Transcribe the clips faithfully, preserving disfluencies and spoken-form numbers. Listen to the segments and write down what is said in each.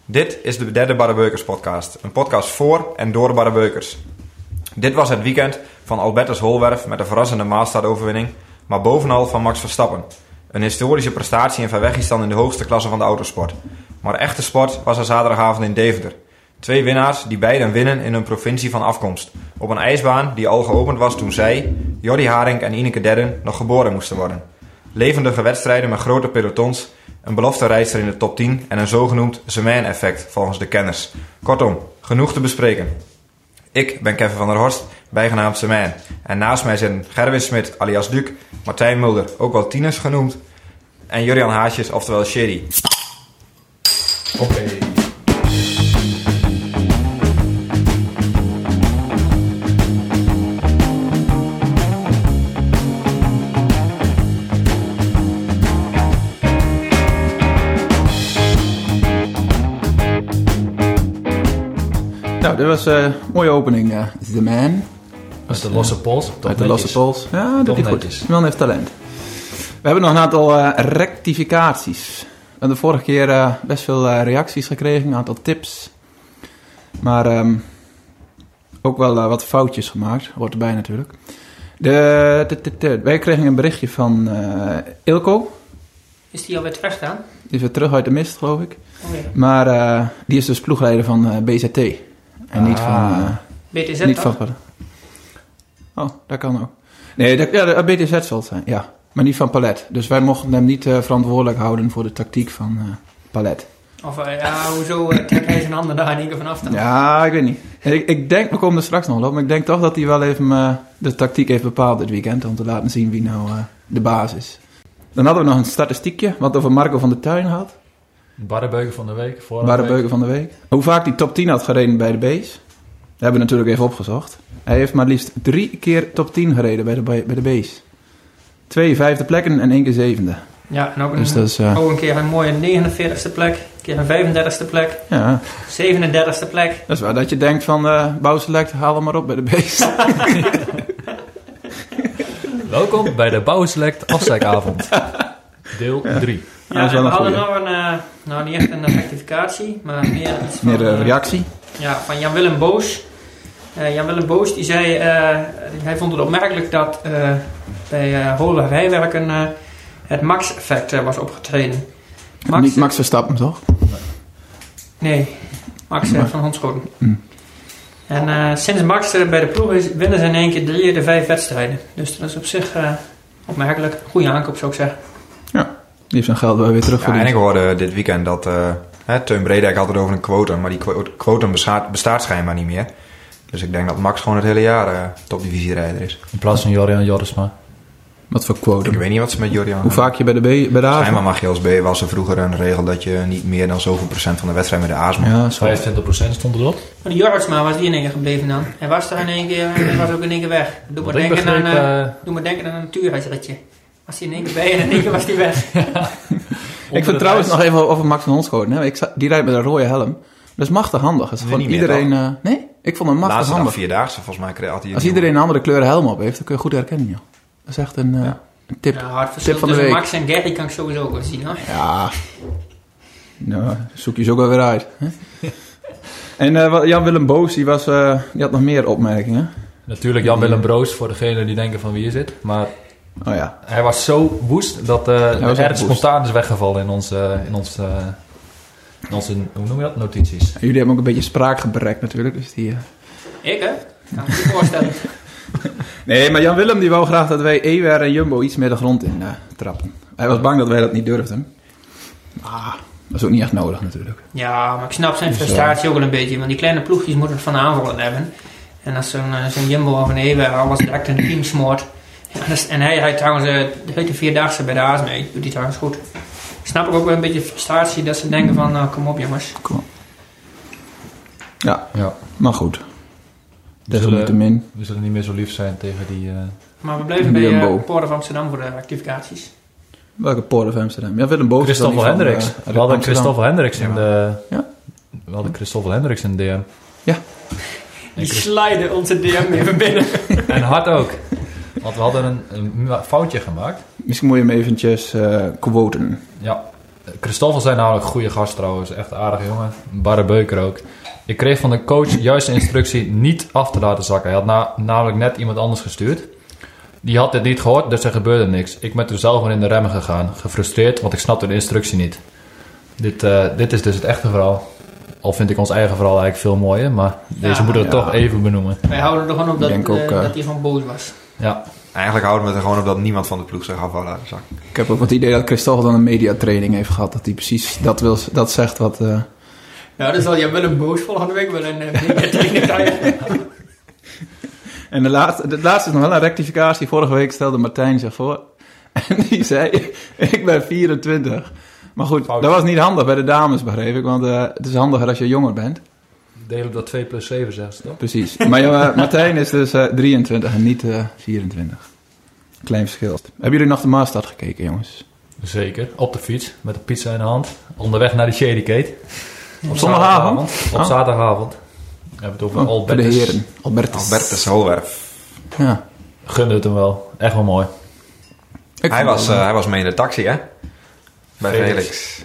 Dit is de derde Barre Beukers podcast. Een podcast voor en door de Barre Beukers. Dit was het weekend van Albertus Holwerf met een verrassende Maastad-overwinning, maar bovenal van Max Verstappen. Een historische prestatie en verwegstand in de hoogste klasse van de autosport. Maar echte sport was er zaterdagavond in Deventer. Twee winnaars die beiden winnen in hun provincie van afkomst. Op een ijsbaan die al geopend was toen zij, Jordi Haring en Ineke Dedden, nog geboren moesten worden. Levendige wedstrijden met grote pelotons, een belofte-rijster in de top tien en een zogenoemd Zeman-effect volgens de kenners. Kortom, genoeg te bespreken. Ik ben Kevin van der Horst, bijgenaamd Zeman. En naast mij zitten Gerwin Smit alias Duc, Martijn Mulder, ook wel Tinus genoemd, en Jurjan Haasjes, oftewel Sherry. Oké. Okay. Nou, dit was een uh, mooie opening. Uh, The Man. Uit de losse pols. Uit de losse pols. Ja, dat is goed. Man heeft talent. We hebben nog een aantal uh, rectificaties. We hebben de vorige keer uh, best veel uh, reacties gekregen, een aantal tips. Maar um, ook wel uh, wat foutjes gemaakt, hoort erbij natuurlijk. De, de, de, de, wij kregen een berichtje van uh, Ilko. Is die alweer terug dan? Die is weer terug uit de mist, geloof ik. Oh, ja. Maar uh, die is dus ploegleider van uh, B Z T. En ah. niet van... Uh, B T Z niet toch? Van, oh, dat kan ook. Nee, dat, ja, de B T Z zal het zijn, ja. Maar niet van Palet. Dus wij mochten hem niet uh, verantwoordelijk houden voor de tactiek van uh, Palet. Of uh, ja, hoezo uh, trekt hij zijn handen daar in één keer vanaf dan? Ja, ik weet niet. Ik, ik denk, we komen er straks nog op, maar ik denk toch dat hij wel even uh, de tactiek heeft bepaald dit weekend. Om te laten zien wie nou uh, de baas is. Dan hadden we nog een statistiekje, wat over Marco van der Tuin had. Barrebeuken van de week. Barrebeuken van de week. Hoe vaak hij top tien had gereden bij de B's. Dat hebben we natuurlijk even opgezocht. Hij heeft maar liefst drie keer top tien gereden bij de, bij de B's. Twee vijfde plekken en één keer zevende. Ja, en ook een, dus dat is, uh, ook een keer een mooie negenenveertigste plek. Een keer een vijfendertigste plek. Ja. zevenendertigste plek. Dat is waar dat je denkt van uh, Bouwselect, haal hem maar op bij de B's. Welkom bij de Bouwselect afzeikavond. Deel drie. Ja, ja, en we hadden nog een, uh, nou niet echt een rectificatie, maar meer iets van... Meer een reactie? Uh, ja, van Jan-Willem Boos. Uh, Jan-Willem Boos, die zei, uh, hij vond het opmerkelijk dat uh, bij uh, Holle Rijwerken uh, het Max-effect uh, was opgetreden. Max, niet Max Verstappen, toch? Nee, Max uh, van Hondschoten. Mm. En uh, sinds Max uh, bij de ploeg is, winnen ze in één keer drie de vijf wedstrijden. Dus dat is op zich uh, opmerkelijk. Goede aankoop, zou ik zeggen. Ja, die heeft zijn geld wel weer terugverdiend. Ja, en ik hoorde dit weekend dat uh, hè, Teun Bredijk had het over een quotum, maar die quotum bestaat, bestaat schijnbaar niet meer. Dus ik denk dat Max gewoon het hele jaar uh, topdivisierijder is. In plaats van Jorian Jorisma. Wat voor quotum? Ik weet niet wat ze met Jorian Hoe vaak je bij de B, bij de A? Schijnbaar mag je als B, was er vroeger een regel dat je niet meer dan zoveel procent van de wedstrijd met de A's mag. Ja, vijfentwintig procent stond erop. Maar die Jorisma was die in één keer gebleven dan. Hij was er in één keer, hij was ook in één keer weg. Doe maar, denken, begreep, aan, uh, uh, doe maar denken aan een natuurhuisritje. Was hij in één keer bij en in één keer was hij weg. Ik vind trouwens nog even over Max van Hondschoten. Hè. Ik, die rijdt met een rode helm. Dat is machtig handig. Dat is gewoon iedereen... Uh, nee, ik vond hem machtig Laatste handig. Laatste vierdaagse volgens mij had hij... Als iedereen een andere kleuren helm op heeft, dan kun je goed herkennen, joh. Dat is echt een, uh, ja. een tip. Ja, hard verschil tussen week. Max en Gerry kan ik sowieso ook wel zien, hoor. Ja. Nou, zoek je ze ook wel weer uit. Hè? En uh, Jan-Willem Boos, die, was, uh, die had nog meer opmerkingen. Natuurlijk Jan-Willem Broos, voor degenen die denken van wie is het. Maar oh, ja. hij was zo woest dat uh, er erg spontaan is weggevallen in ons... Uh, in ons uh, Onze, hoe noem je dat? Notities. En jullie hebben ook een beetje spraakgebrek natuurlijk. Dus die, uh... Ik hè? Kan ik me voorstellen. Nee, maar Jan-Willem die wou graag dat wij Ewer en Jumbo iets meer de grond in uh, trappen. Hij was bang dat wij dat niet durfden. Ah, dat is ook niet echt nodig natuurlijk. Ja, maar ik snap zijn dus, frustratie uh... ook wel een beetje. Want die kleine ploegjes moeten het van aanvallen hebben. En als zo'n, uh, zo'n Jumbo of een Ewer alles direct in het team smoort. Ja, dus, en hij rijdt trouwens uh, de, de vierdaagse bij de A's mee. Doet hij trouwens goed. Ik snap ook wel een beetje frustratie dat ze denken van, nou kom op jongens. Kom op. Ja, ja, maar goed. We zullen, we zullen niet meer zo lief zijn tegen die... Uh, maar we bleven bij uh, Port of Amsterdam voor de rectificaties. Welke Port of Amsterdam? Ja, Willem Boos. Christoffel Hendricks. Van, uh, we hadden Christoffel Hendricks in de... Ja. We hadden Christoffel Hendricks in de D M. Ja. Die sliden onze D M even binnen. En hard ook. Want we hadden een, een foutje gemaakt. Misschien moet je hem eventjes uh, quoten. Ja. Christoffel zijn namelijk een goede gast trouwens. Echt een aardige jongen. Barre Beuker ook. Ik kreeg van de coach juist de instructie niet af te laten zakken. Hij had na, namelijk net iemand anders gestuurd. Die had dit niet gehoord, dus er gebeurde niks. Ik ben toen zelf maar in de remmen gegaan. Gefrustreerd, want ik snapte de instructie niet. Dit, uh, dit is dus het echte verhaal. Al vind ik ons eigen verhaal eigenlijk veel mooier. Maar deze ja, moeten we ja. toch even benoemen. Wij houden er gewoon op dat, ook, uh, uh, dat hij van boos was. Ja. Eigenlijk houden we er gewoon op dat niemand van de ploeg zich af wil laten zakken. Ik heb ook het idee dat Christoffel dan een mediatraining heeft gehad. Dat hij precies dat, wil, dat zegt wat... Uh... Nou, dan zal je wel een boos volgende week wel een uh, mediatraining krijgen. En de laatste, de laatste is nog wel een rectificatie. Vorige week stelde Martijn zich voor. En die zei, ik ben vierentwintig. Maar goed, Fout. Dat was niet handig bij de dames, begreep ik. Want uh, het is handiger als je jonger bent. Deel op dat twee plus zeven, zegt ze toch? Precies. Maar uh, Martijn is dus uh, drieëntwintig en niet uh, vierentwintig. Klein verschil. Hebben jullie nog de Maastad gekeken, jongens? Zeker. Op de fiets, met de pizza in de hand. Onderweg naar de Shadykate. Op zondagavond? Op oh. zaterdagavond. We hebben het over oh, Albertus. De heren. Albertus. Albertus Holwerf. Ja. Gunde het hem wel. Echt wel mooi. Hij was, uh, hij was mee in de taxi, hè? Bij Felix. Felix.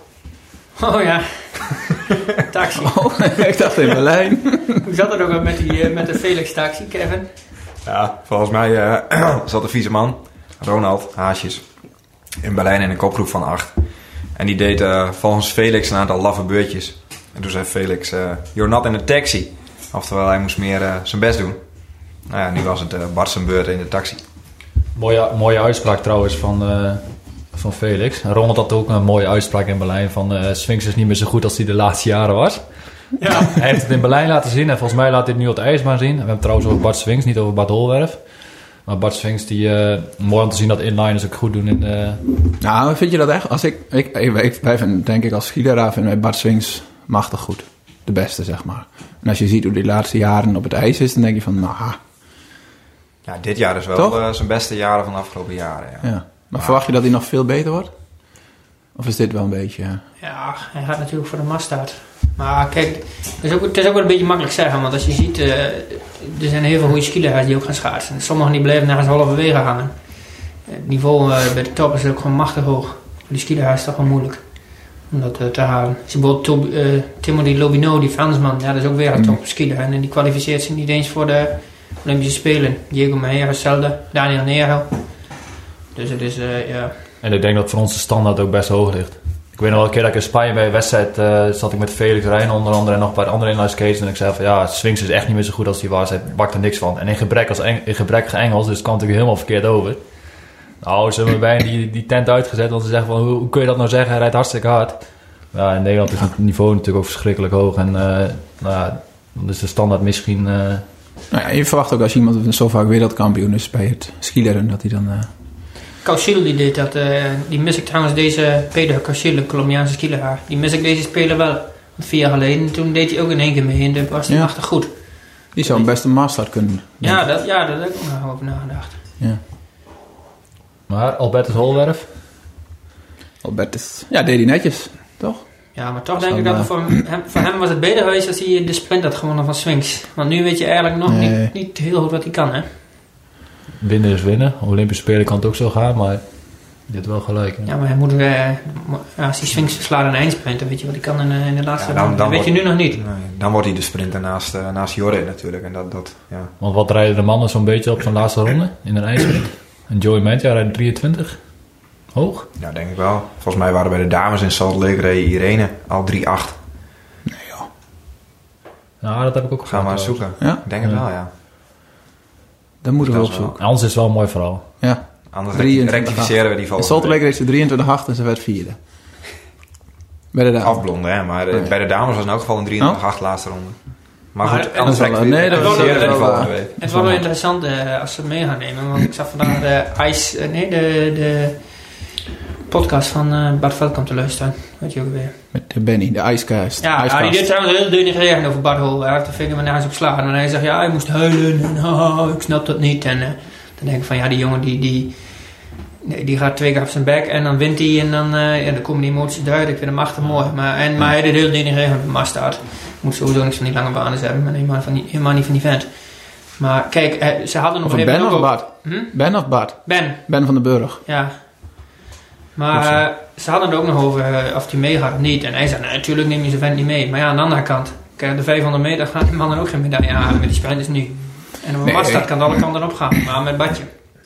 Oh ja. Taxi. Oh, ik dacht in Berlijn. Hoe zat het ook met, die, uh, met de Felix taxi, Kevin? Ja, volgens mij uh, zat de vieze man, Ronald Haasjes, in Berlijn in een kopgroep van acht. En die deed uh, volgens Felix een aantal laffe beurtjes. En toen zei Felix, uh, you're not in a taxi. Oftewel, hij moest meer uh, zijn best doen. Nou ja, nu was het uh, Bart zijn beurt in de taxi. Mooie, mooie uitspraak trouwens van, uh, van Felix. En Ronald had ook een mooie uitspraak in Berlijn van uh, Sphinx is niet meer zo goed als hij de laatste jaren was. Ja. Hij heeft het in Berlijn laten zien en volgens mij laat hij het nu op de ijsbaan zien. We hebben het trouwens over Bart Sphinx, niet over Bart Holwerf. Maar Bart Sphinx, die uh, mooi om te zien dat inliners ook goed doen in de... Nou, vind je dat echt? Als ik, ik, ik, ik wij vinden, denk ik als skileraar vinden wij Bart Sphinx machtig goed. De beste, zeg maar. En als je ziet hoe die laatste jaren op het ijs is, dan denk je van, nou... Ja, dit jaar is wel uh, zijn beste jaren van de afgelopen jaren. Ja. Ja. Maar, maar verwacht je dat hij nog veel beter wordt? Of is dit wel een beetje... Uh... Ja, hij gaat natuurlijk voor de Maastad. Maar kijk, het is, ook, het is ook wel een beetje makkelijk zeggen. Want als je ziet, uh, er zijn heel veel goede skileraars die ook gaan schaatsen. Sommigen die blijven nergens halverwege hangen. Het niveau uh, bij de top is ook gewoon machtig hoog. Voor die skileraars is het toch wel moeilijk om dat uh, te halen. Als je bijvoorbeeld uh, Timothy Lobino, die Fransman, ja, dat is ook weer een top skieler. En die kwalificeert zich niet eens voor de Olympische Spelen. Diego Meijers, hetzelfde. Daniel Nero. Dus het is, uh, ja... En ik denk dat voor ons de standaard ook best hoog ligt. Ik weet nog wel een keer dat ik in Spanje bij een wedstrijd uh, zat ik met Felix Rijn onder andere en nog een paar andere inline skaters. En ik zei van ja, Sphinx is echt niet meer zo goed als die was. Hij bakt er niks van. En in gebrek als Eng- in gebrekkige Engels, dus het kwam natuurlijk helemaal verkeerd over. Nou, ze hebben bijna die, die tent uitgezet, want ze zeggen van hoe, hoe kun je dat nou zeggen? Hij rijdt hartstikke hard. Ja, in Nederland is het niveau natuurlijk ook verschrikkelijk hoog. En uh, nou ja, dan is de standaard misschien... Uh... Nou ja, je verwacht ook als iemand zo vaak wereldkampioen is bij het skileren, dat hij dan... Uh... Kausil die deed dat, uh, die mis ik trouwens deze Pedro Kausil, een Colombiaanse skileraar. Die mis ik deze speler wel vier jaar geleden. Toen deed hij ook in één keer mee en dat was hij ja. machtig goed. Die zou een beste master kunnen. Ja, dat, ja, daar heb ik ook nog over nagedacht. Ja. Maar Albertus Holwerf? Albertus, ja, deed hij netjes, toch? Ja, maar toch denk ik dat uh, voor, hem, voor hem was het beter geweest als hij de sprint had gewonnen van Sphinx. Want nu weet je eigenlijk nog nee. niet, niet heel goed wat hij kan, hè? Winnen is winnen. Olympische Spelen kan het ook zo gaan, maar dit wel gelijk. Hè? Ja, maar hij moet, uh, als die Sphinx verslaat een eindsprint, dan weet je wat hij kan in, uh, in de laatste... Ja, dan, dan dat weet wordt, je nu nog niet. Nee, dan wordt hij de sprinter naast, uh, naast Jorrit natuurlijk. En dat, dat, ja. Want wat rijden de mannen zo'n beetje op zo'n laatste ronde in een eindsprint? En Joey Mentja rijdt drieëntwintig. Hoog? Ja, denk ik wel. Volgens mij waren bij de dames in Salt Lake reed Irene al drie acht. Nee joh. Nou, dat heb ik ook Gaan we maar zoeken. Ja? Ik denk het ja. wel, ja. Dan moeten we op zoek. Anders is het wel een mooi verhaal. Ja. Anders rectificeren we die volgende. In Salt Lake reed ze drieëntwintig acht en ze werd vierde. Bij de dames. Afblonden, hè. Maar de, oh, ja. bij de dames was in elk geval een drieëntwintig acht oh? laatste ronde. Maar, maar goed, anders rectificeren nee, dat we die volgende week. Het is wel wel interessant uh, als ze het mee gaan nemen. Want ik zag vandaag de Ice... Uh, nee, de... de podcast van uh, Bart Veldkamp te luisteren. Weet je ook weer. Met de Benny, de Icecast. Ja, Icecast. Ja, die deed trouwens heel denigrerend over Bart Hol. Hij heeft de vinger me nergens op slagen. En hij zegt, ja, hij moest huilen. En oh, ik snap dat niet. En uh, dan denk ik van, ja, die jongen die... die Nee, die gaat twee keer op zijn bek en dan wint hij en dan, uh, ja, dan komen die emoties eruit. Ik vind hem machtig mooi. Maar, en, maar hij deed heel denigrerend op de Maastad. Moet sowieso niks van die lange banen hebben. Maar helemaal, van die, helemaal niet van die vent. Maar kijk, uh, ze hadden nog... Of Ben of ook... Bart? Hm? Ben of Bart? Ben. Ben van den Burg. Ja. Maar uh, ze hadden het ook nog over uh, of hij mee gaat of niet. En hij zei, nou, natuurlijk neem je zijn vent niet mee. Maar ja, aan de andere kant, kijk, de vijfhonderd meter gaan die mannen ook geen medaille halen met die sprinters nu. En op een nee, Maastad kan het alle kanten op gaan, maar met badje.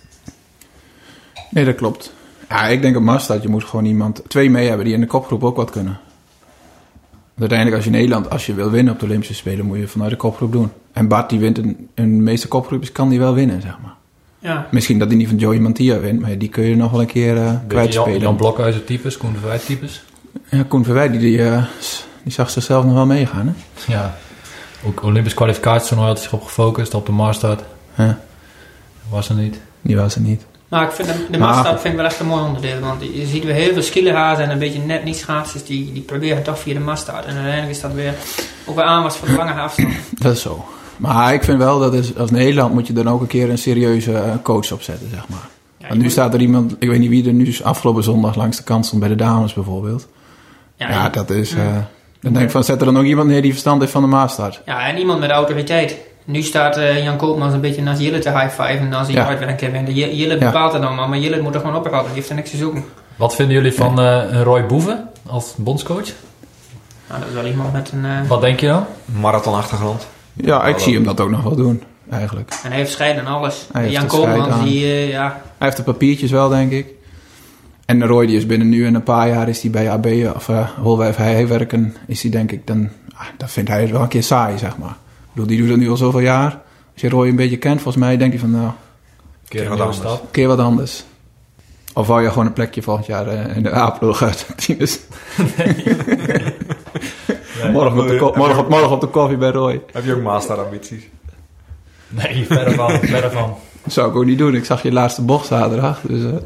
Nee, dat klopt. Ja, ik denk op Maastad, je moet gewoon iemand, twee mee hebben die in de kopgroep ook wat kunnen. Want uiteindelijk als je in Nederland, als je wil winnen op de Olympische Spelen, moet je vanuit de kopgroep doen. En Bart die wint in, in de meeste kopgroepjes, kan die wel winnen, zeg maar. Ja. Misschien dat hij niet van Joey Mantia wint, maar die kun je nog wel een keer uh, kwijtspelen. Jan, Jan Blokhuizen types, Koen Verwijt types. Ja, Koen Verwijt, die, die, uh, die zag zichzelf nog wel meegaan, hè? Ja, ook Olympisch kwalificatietoernooi had zich op gefocust, op de Maastad. Ja. Was er niet. Die was er niet. Maar ik vind de, de Maastad vind ik wel echt een mooi onderdeel. Want je ziet weer heel veel skielenhazen en een beetje net niet schaatsers die, die proberen toch via de Maastad. En uiteindelijk is dat weer ook weer aanwas voor de lange afstand. Dat is zo. Maar ik vind wel dat is, als Nederland moet je dan ook een keer een serieuze coach opzetten, zeg maar. Ja, Want nu moet... staat er iemand, ik weet niet wie er nu afgelopen zondag langs de kant stond bij de dames bijvoorbeeld. Ja, ja dat is... Ja. Uh, dan denk ik van, zet er dan ook iemand neer die verstand heeft van de Maastad. Ja, en iemand met autoriteit. Nu staat uh, Jan Koopmans een beetje naast Jille te high-five en als hij ja. uitwerken bent. Jille bepaalt het dan maar, maar Jille moet er gewoon ophouden. Die heeft er niks te zoeken. Wat vinden jullie van uh, Roy Boeven als bondscoach? Nou, dat is wel iemand met een... Uh... Wat denk je dan? Marathonachtergrond. Ja, ik zie hem dat ook nog wel doen, eigenlijk. En hij heeft scheid en alles. Hij Jan Koopmans, die... Uh, ja. Hij heeft de papiertjes wel, denk ik. En Roy, die is binnen nu en een paar jaar is hij bij A B of uh, Holwijf hij werken, is hij denk ik dan... Ah, dat vindt hij wel een keer saai, zeg maar. Ik bedoel, die doet het nu al zoveel jaar. Als je Roy een beetje kent, volgens mij denk je van, nou... Keer wat anders. Een keer wat anders. Of wou je gewoon een plekje volgend jaar uh, in de A-ploeg uit Tieners? Nee. nee. Morgen, op de ko- morgen, op, morgen op de koffie bij Roy. Heb je ook master-ambities? Nee, verder van, verder van. Dat zou ik ook niet doen. Ik zag je laatste bocht zaterdag, dus... Uh,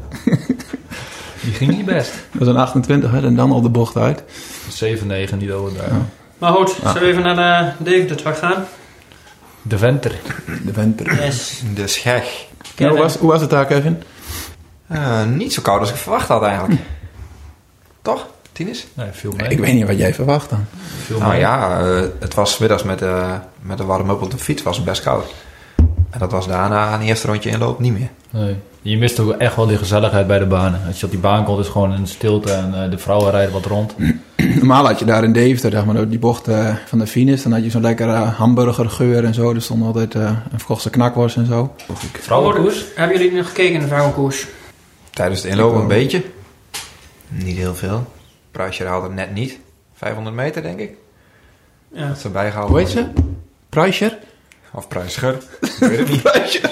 die ging niet best. Dat was een achtentwintig, hè, en dan al de bocht uit. zeven negen, niet over daar. Ja. Maar goed, ja. Zullen we even naar de Deventer terug gaan? De Venter. De Venter. Yes. De Scheg. Ja, hoe, was, hoe was het daar, Kevin? Uh, niet zo koud als ik verwacht had eigenlijk. Hm. Toch, Tinus? Nee, veel mee. Ik weet niet wat jij verwacht dan. Veel nou mee. ja, uh, het was 's middags met, uh, met de warm-up op de fiets was het best koud. En dat was daarna aan het eerste rondje inloop niet meer. Nee. Je mist ook echt wel die gezelligheid bij de banen. Als je op die baan komt, is gewoon een stilte en uh, de vrouwen rijden wat rond. Normaal had je daar in Deventer, zeg maar, die bocht uh, van de Finis, dan had je zo'n lekkere uh, hamburgergeur en zo. Er stond altijd uh, een Vroegse knakworst en zo. Vrouwenkoers? Hebben jullie nog gekeken in de vrouwenkoers? Tijdens het inlopen een beetje. Niet heel veel. Pruisje haalde het net niet. vijfhonderd meter, denk ik. Ja. Dat ze bijgehaald. Hoe heet ze? Pruischer? Of Pruischer. Ik weet het niet. Pruischer.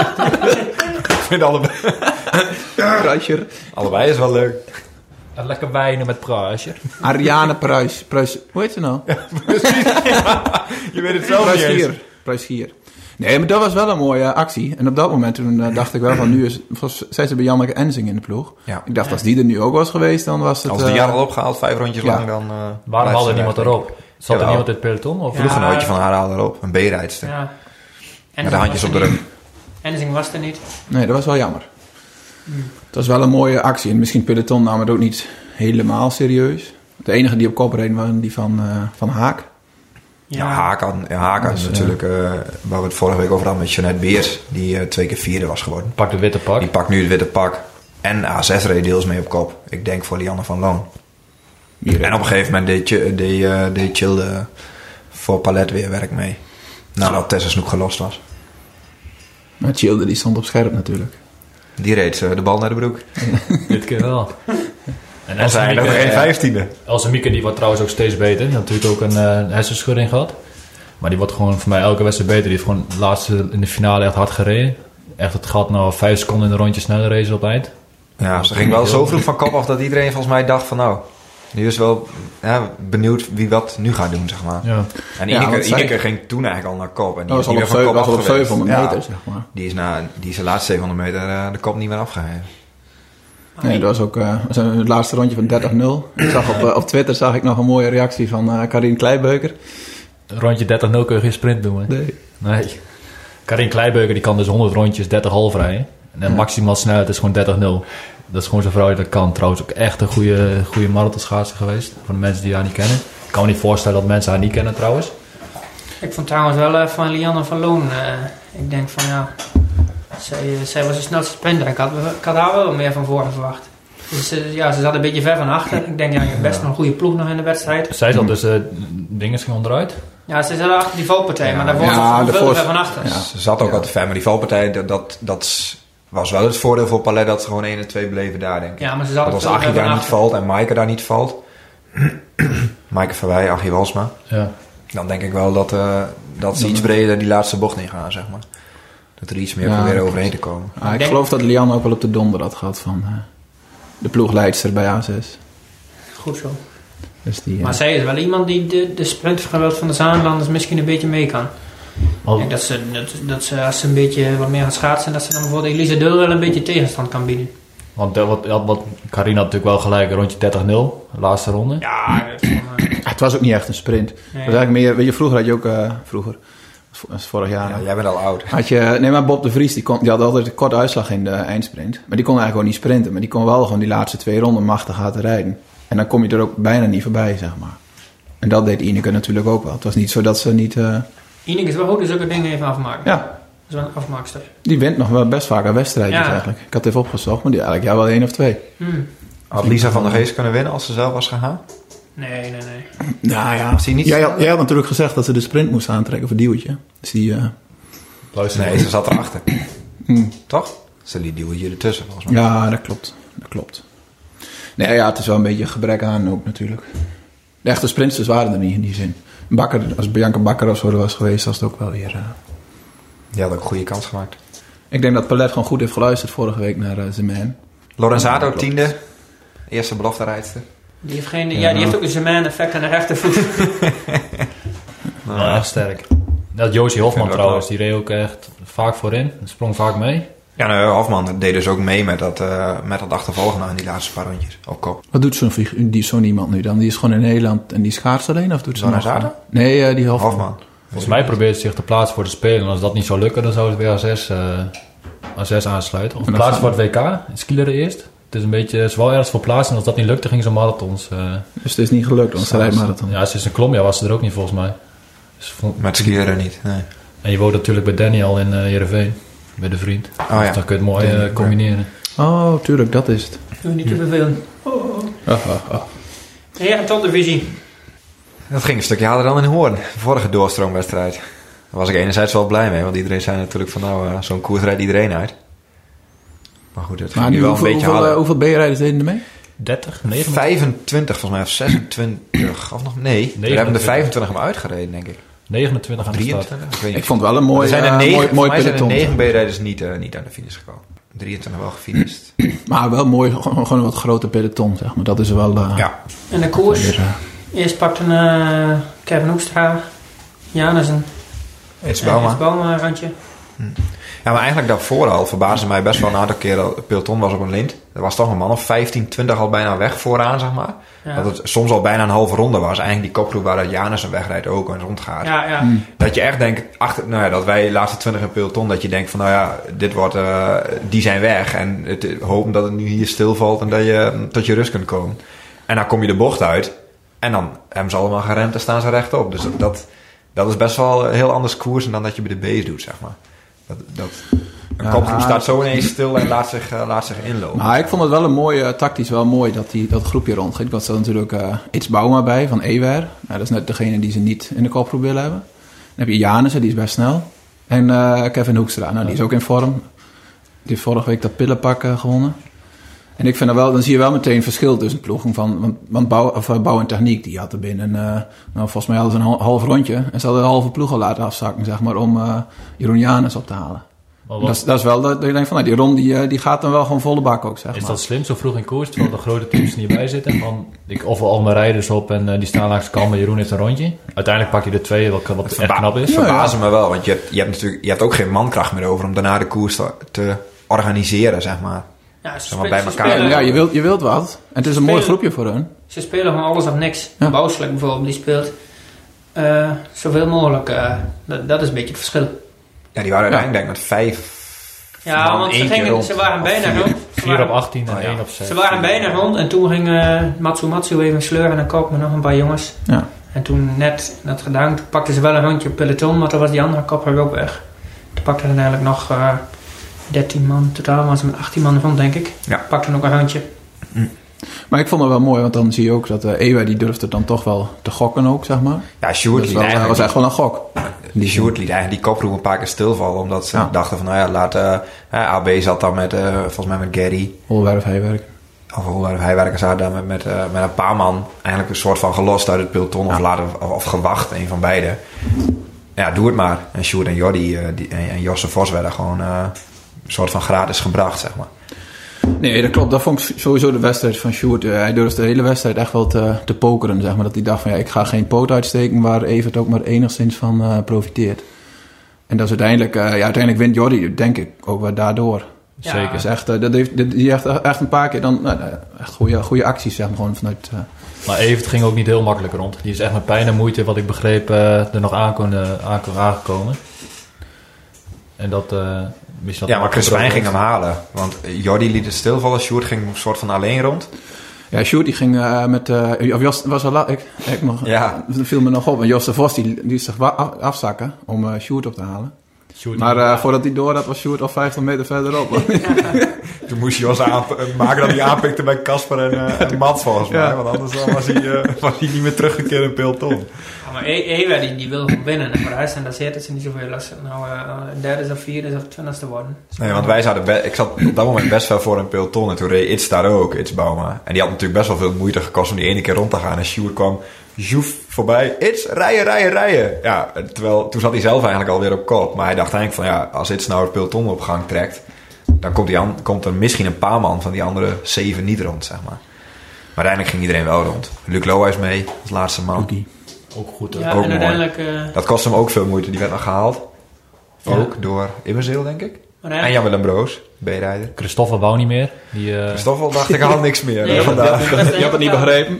Ik vind allebei. Pruischer. Allebei is wel leuk. Lekker wijnen met Pruischer. Ariane Pruis. Pruis. Hoe heet ze nou? Ja, precies. Ja, je weet het zelf niet eens. Pruisgier. Nee, maar dat was wel een mooie actie. En op dat moment toen, uh, dacht ik wel van nu is... Zij ze bij Janneke Enzing in de ploeg. Ja. Ik dacht als die er nu ook was geweest, dan was het... Als de uh, jaar al opgehaald, vijf rondjes ja. lang, dan... Uh, Waarom haalde niemand erop? Zat er Jawel. niemand in het peloton? Of? Een ploeggenootje ja. van haar haalde erop. Een B-rijdster. Ja. Met de handjes op de rug. Enzing was er niet. Nee, dat was wel jammer. Hmm. Het was wel een mooie actie. En misschien peloton nam het ook niet helemaal serieus. De enige die op kop reed was die van, uh, van Haak. Ja, ja Haak had, ja, Haak had dus, natuurlijk, uh, waar we het vorige week over hadden met Jeanette Beers, die uh, twee keer vierde was geworden. Pak de witte pak. Die pakt nu het witte pak. En A zes reed deels mee op kop. Ik denk voor Lianne van Loon. En op een gegeven moment deed, deed, uh, deed Childe voor Palet weer werk mee. Nadat Tessa Snoek gelost was. Maar Childe die stond op scherp natuurlijk. Die reed uh, de bal naar de broek. Dit keer wel. En Elsa Mieke nog geen vijftiende. Elsa Mieke die wordt trouwens ook steeds beter. Die had natuurlijk ook een uh, hersenschudding gehad. Maar die wordt gewoon voor mij elke wedstrijd beter. Die heeft gewoon de laatste in de finale echt hard gereden. Echt het gat nou vijf seconden in de rondje sneller race op het eind. Ja, ze ging wel zo vroeg van kop af dat iedereen volgens mij dacht van nou... Nu is wel ja, benieuwd wie wat nu gaat doen, zeg maar. Ja. En Ineke, ja, zij... Ineke ging toen eigenlijk al naar kop. En die was is niet meer van kop af geweest. zevenhonderd meter, ja, zeg maar. Die is, na, die is de laatste zevenhonderd meter uh, de kop niet meer afgegeven. Nee, dat was ook uh, het laatste rondje van dertig nul. Ik zag op, uh, op Twitter zag ik nog een mooie reactie van uh, Karin Kleibeuker. Rondje dertig nul kun je geen sprint doen, hè? Nee. Nee. Karin Kleibeuker die kan dus honderd rondjes dertig half rijden. En de ja. maximaal snelheid is gewoon dertig nul. Dat is gewoon zo'n vrouw die dat kan. Trouwens ook echt een goede, goede marathonschaatser geweest. Voor de mensen die haar niet kennen. Ik kan me niet voorstellen dat mensen haar niet kennen trouwens. Ik vond trouwens wel uh, van Lianne van Loon. Uh, ik denk van ja... Zij, uh, zij was de snelste sprinter. Ik had, ik had haar wel meer van voren verwacht. Dus uh, ja, ze zat een beetje ver van achter. Ik denk, ja, je hebt best Ja. nog een goede ploeg nog in de wedstrijd. Zij zat dus uh, dingen ging onderuit. Ja, ze zat achter die valpartij, Ja, maar daarvoor ja, zat ze daarvoor- veel ver van achter. Ja. Ze zat ook Ja. al te ver, maar die valpartij, dat, dat, dat was wel het voordeel voor Palet dat ze gewoon één en twee bleven daar, denk ik. Ja, maar ze zat Dat ook als veel Achie ver van daar niet achter. valt en Maaike daar niet valt, Maaike Verwij, Achie Walsma, Ja. dan denk ik wel dat, uh, dat ze iets breder die laatste bocht in gaan, zeg maar. Dat er iets meer Ja, proberen klopt. overheen te komen. Ah, ik denk- geloof dat Lian ook wel op de donder had gehad van uh, de ploegleidster bij A zes. Goed zo. Dus die, uh, Maar zij is wel iemand die de, de sprintgeweld van de Zaanlanders misschien een beetje mee kan. Al- Ik denk dat ze, dat, dat ze, als ze een beetje wat meer gaan schaatsen, dat ze dan bijvoorbeeld Elise Dul wel een beetje tegenstand kan bieden. Want uh, wat, wat Carina had natuurlijk wel gelijk, een rondje dertig nul, laatste ronde. Ja, dat is gewoon, uh, het was ook niet echt een sprint. Het nee. was eigenlijk meer, weet je, vroeger had je ook, uh, vroeger, dat is vorig jaar. Ja, jij bent al oud. Had je, nee, maar Bob de Vries, die, kon, die had altijd een korte uitslag in de eindsprint. Maar die kon eigenlijk gewoon niet sprinten. Maar die kon wel gewoon die laatste twee ronden machtig laten rijden. En dan kom je er ook bijna niet voorbij, zeg maar. En dat deed Ineke natuurlijk ook wel. Het was niet zo dat ze niet... Uh, Ineke is wel goed, dus zulke dingen even afmaken. ja, Dat is wel een afmaakster. die wint nog wel best vaak aan wedstrijden Ja. eigenlijk. Ik had het even opgezocht, maar die eigenlijk ja wel één of twee. Hmm. Had Lisa van der Geest kunnen winnen als ze zelf was gegaan? Nee, nee, nee. Nou ja, Zie je niet jij, zo- had, jij had natuurlijk gezegd dat ze de sprint moest aantrekken voor Diewertje. Dus die... Uh, Luister, Nee, ze zat erachter. hmm. Toch? Ze liet Duwtje ertussen, volgens mij. Ja, dat klopt. Dat klopt. Nee, ja, het is wel een beetje een gebrek aan ook natuurlijk. De echte sprinters waren er niet in die zin. Bakker, als Bianca Bakker of zo er was geweest, was het ook wel weer... Uh... Die had ook een goede kans gemaakt. Ik denk dat Palet gewoon goed heeft geluisterd vorige week naar uh, Zeman. Lorenzato, Klopt. tiende. Eerste belofte rijdster. Die heeft, geen, ja, die heeft ook een Zeman-effect aan de rechtervoet. Ja, sterk. Dat Josie Hofman Vind ik ook trouwens, die reed ook echt vaak voorin. Sprong vaak mee. Ja, nou, Hofman deed dus ook mee met dat, uh, met dat achtervolgen aan die laatste paar rondjes. Op kop. Wat doet zo'n, figu- die, zo'n iemand nu dan? Die is gewoon in Nederland en die schaatst alleen? Of doet ze nog? Lorenzato? Nee, uh, die Hofman. Hofman. Volgens mij probeert ze zich te plaatsen voor de Spelen. En als dat niet zou lukken, dan zou ze weer A zes, uh, A zes aansluiten. Of En dan plaatsen voor gaan- het W K. In skileren eerst. Het is een beetje, ze wou ergens voor plaatsen. En als dat niet lukte, ging ze marathons. Uh, Dus het is niet gelukt, want ze rijdt marathon. Ja, ze is een Colombia, was ze er ook niet volgens mij. Dus vond- Met skiën niet, nee. en je woont natuurlijk bij Danny al in uh, Heerenveen. Bij de vriend. Oh ja. Dus dan kun je het mooi Danny, uh, combineren. Oh, tuurlijk, dat is het. Doe je niet te vervelen. Oh, oh, oh. Ja, topdivisie. Dat ging een stukje harder dan in Hoorn. De vorige doorstroomwedstrijd. Daar was ik enerzijds wel blij mee. Want iedereen zei natuurlijk van nou, uh, zo'n koers rijdt iedereen uit. Maar goed, het ging Maar nu nu, wel een hoeveel, beetje hoeveel, uh, harder. hoeveel B-rijders deden er mee? dertig, negenentwintig. vijfentwintig volgens mij, of zesentwintig. Of nog, nee, we hebben er vijfentwintig hem uitgereden, denk ik. negenentwintig aan de start. drieëntwintig? Ik weet niet. Ik vond het wel een mooi, er zijn er uh, negen, mooi, mooi voor mij zijn er peloton. negen B-rijders niet, uh, niet aan de finish gekomen. drieëntwintig wel gefinished. Maar wel mooi, gewoon, gewoon een wat groter peloton, zeg maar. Dat is wel... Uh, Ja. En de koers. weer, uh, Eerst pakte uh, Kevin Hoekstra, Janussen Iets en Bauma. het Bauma een randje. Ja, maar eigenlijk daarvoor al verbaasde mij best wel een aantal keren. Het peloton was op een lint. Er was toch een man of vijftien, twintig al bijna weg vooraan, zeg maar. Ja. Dat het soms al bijna een halve ronde was. Eigenlijk die kopgroep waar Janussen wegrijdt ook en rondgaat. Ja, ja. Mm. Dat je echt denkt, achter, nou ja, dat wij de laatste twintig in peloton, dat je denkt van nou ja, dit wordt, uh, die zijn weg. En het, hopen dat het nu hier stilvalt en dat je tot je rust kunt komen. En dan kom je de bocht uit en dan hebben ze allemaal geremd en staan ze rechtop. Dus dat, dat, dat is best wel een heel anders koersen dan dat je bij de B's doet, zeg maar. Dat, dat, een Ja, kopgroep staat zo het- ineens stil en laat zich, uh, laat zich inlopen. Maar ik vond het wel een mooi, uh, tactisch wel mooi dat die, dat groepje rondging. Want er zat natuurlijk uh, Iets Bauma bij van Ewer. Nou, dat is net degene die ze niet in de kopgroep willen hebben. Dan heb je Janussen, die is best snel. En uh, Kevin Hoekstra, nou, die is ook in vorm. Die heeft vorige week dat pillenpak uh, gewonnen. En ik vind dat wel, dan zie je wel meteen verschil tussen ploegen van, want, want bouw, of, uh, bouw en techniek, die had er binnen, uh, nou, volgens mij hadden ze een hal- half rondje. En ze hadden de halve ploeg al laten afzakken, zeg maar, om uh, Jeroen Janus op te halen. Maar Dat wat, is, dat is wel, dat, dat je denkt van, nou, die Ron, die, uh, die gaat dan wel gewoon volle bak ook, zeg is maar. dat slim zo vroeg in koers, terwijl de grote teams er niet bij zitten? Van, ik offer al mijn rijders op en uh, die staan langs de kant, maar Jeroen heeft een rondje. Uiteindelijk pak je er twee, wat, wat echt verba- knap is. Ja, verbazen me wel, want je hebt, je, hebt natuurlijk, je hebt ook geen mankracht meer over om daarna de koers te, te organiseren, zeg maar. Ja, ze, Zeg maar spe- bij ze elkaar. spelen, Ja, je wilt, je wilt wat. En het is een mooi Spelen. groepje voor hun. ze spelen gewoon alles of niks. Ja. Bouwselijk bijvoorbeeld, die speelt uh, zoveel mogelijk. Uh, dat, dat is een beetje het verschil. Ja, die waren uiteindelijk denk ik met vijf Ja, man want ze, één keer gingen, rond. ze waren Of bijna vier. rond. Ze vier op waren, achttien en Oh, ja. één op zes. ze waren bijna rond en toen ging uh, Matsu Matsu even sleuren en dan kook me nog een paar jongens. Ja. En toen net dat gedaan, toen pakten ze wel een rondje op peloton, maar toen was die andere kopper ook weg. Toen pakten ze eigenlijk nog uh, dertien man, totaal was ze met achttien man rond denk ik. Ja. Pakten ook een rondje. Hm. Maar ik vond het wel mooi, want dan zie je ook dat uh, Ewa die durfde dan toch wel te gokken ook, zeg maar. Ja, Sjoerd liet wel, eigenlijk... was echt wel een gok. Die Sjoerd liet eigenlijk die koproep een paar keer stilvallen, omdat ze ja. dachten van, nou ja, laat... Uh, A B zat dan met, uh, volgens mij met Gary. Holwerf Heiwerk. Of Holwerf Heiwerk zaten dan met, met, uh, met een paar man eigenlijk een soort van gelost uit het peloton, ja. of, later, of, of gewacht, een van beide. Ja, doe het maar. En Sjoerd en Jordi uh, die, en, en Josse Vos werden gewoon uh, een soort van gratis gebracht, zeg maar. Nee, dat klopt. Dat vond ik sowieso de wedstrijd van Sjoerd. Uh, hij durfde de hele wedstrijd echt wel te, te pokeren, zeg maar. Dat hij dacht van, ja, ik ga geen poot uitsteken waar Evert ook maar enigszins van uh, profiteert. En dat is uiteindelijk, uh, ja, uiteindelijk wint Jordi, denk ik, ook wel daardoor. Ja. Zeker. Dus echt, uh, dat heeft, dat, die echt, echt een paar keer dan, uh, echt goede, goede acties, zeg maar, gewoon vanuit... Uh, Maar Evert ging ook niet heel makkelijk rond. Die is echt met pijn en moeite, wat ik begreep, uh, er nog aankomen, uh, aangekomen. En dat... Uh, dat ja, maar Chris Wijn ging hem halen. Want Jordi liet het stilvallen. Sjoerd ging een soort van alleen rond. Ja, Sjoerd die ging uh, met... Uh, of Jos was al la- ik, ik nog, ja. Dat viel me nog op. En Jos de Vos die liet zich wa- af, afzakken om uh, Sjoerd op te halen. Sjoerd maar uh, voordat hij door had, was Sjoerd al vijftig meter verderop. Toen moest Jos aanp- maken dat hij aanpikte bij Casper en, uh, en Mats volgens mij. Ja. Want anders was hij, uh, was hij niet meer teruggekeerd in het peloton. Ja, maar Ewa die, die wil gewoon winnen. En voor de rest, en daar zitten ze niet zoveel als nou uh, derde of vierde of twintigste worden. Dus nee, want wij zaten... Be- ik zat op dat moment best wel voor een peloton. En toen reed Its daar ook, Its Bauma. En die had natuurlijk best wel veel moeite gekost om die ene keer rond te gaan. En Sjoerd kwam joef voorbij. Its, rijden, rijden, rijden. Ja, terwijl toen zat hij zelf eigenlijk alweer op kop. Maar hij dacht eigenlijk van ja, als Its nou het peloton op gang trekt... dan komt, die an- komt er misschien een paar man van die andere zeven niet rond, zeg maar. Maar uiteindelijk ging iedereen wel rond. Luc Lohuis mee als laatste man. Okay. Ook goed. Ja, ook en mooi. uiteindelijk... Uh, dat kost hem ook veel moeite. Die werd nog gehaald. Ja. Ook door Immerzeel, denk ik. En Jan-Willem Broos, B-rijder. Christoffel wou niet meer. Die, uh... Christoffel dacht ik al niks meer. Nee, vandaag. Je hebt het niet begrepen.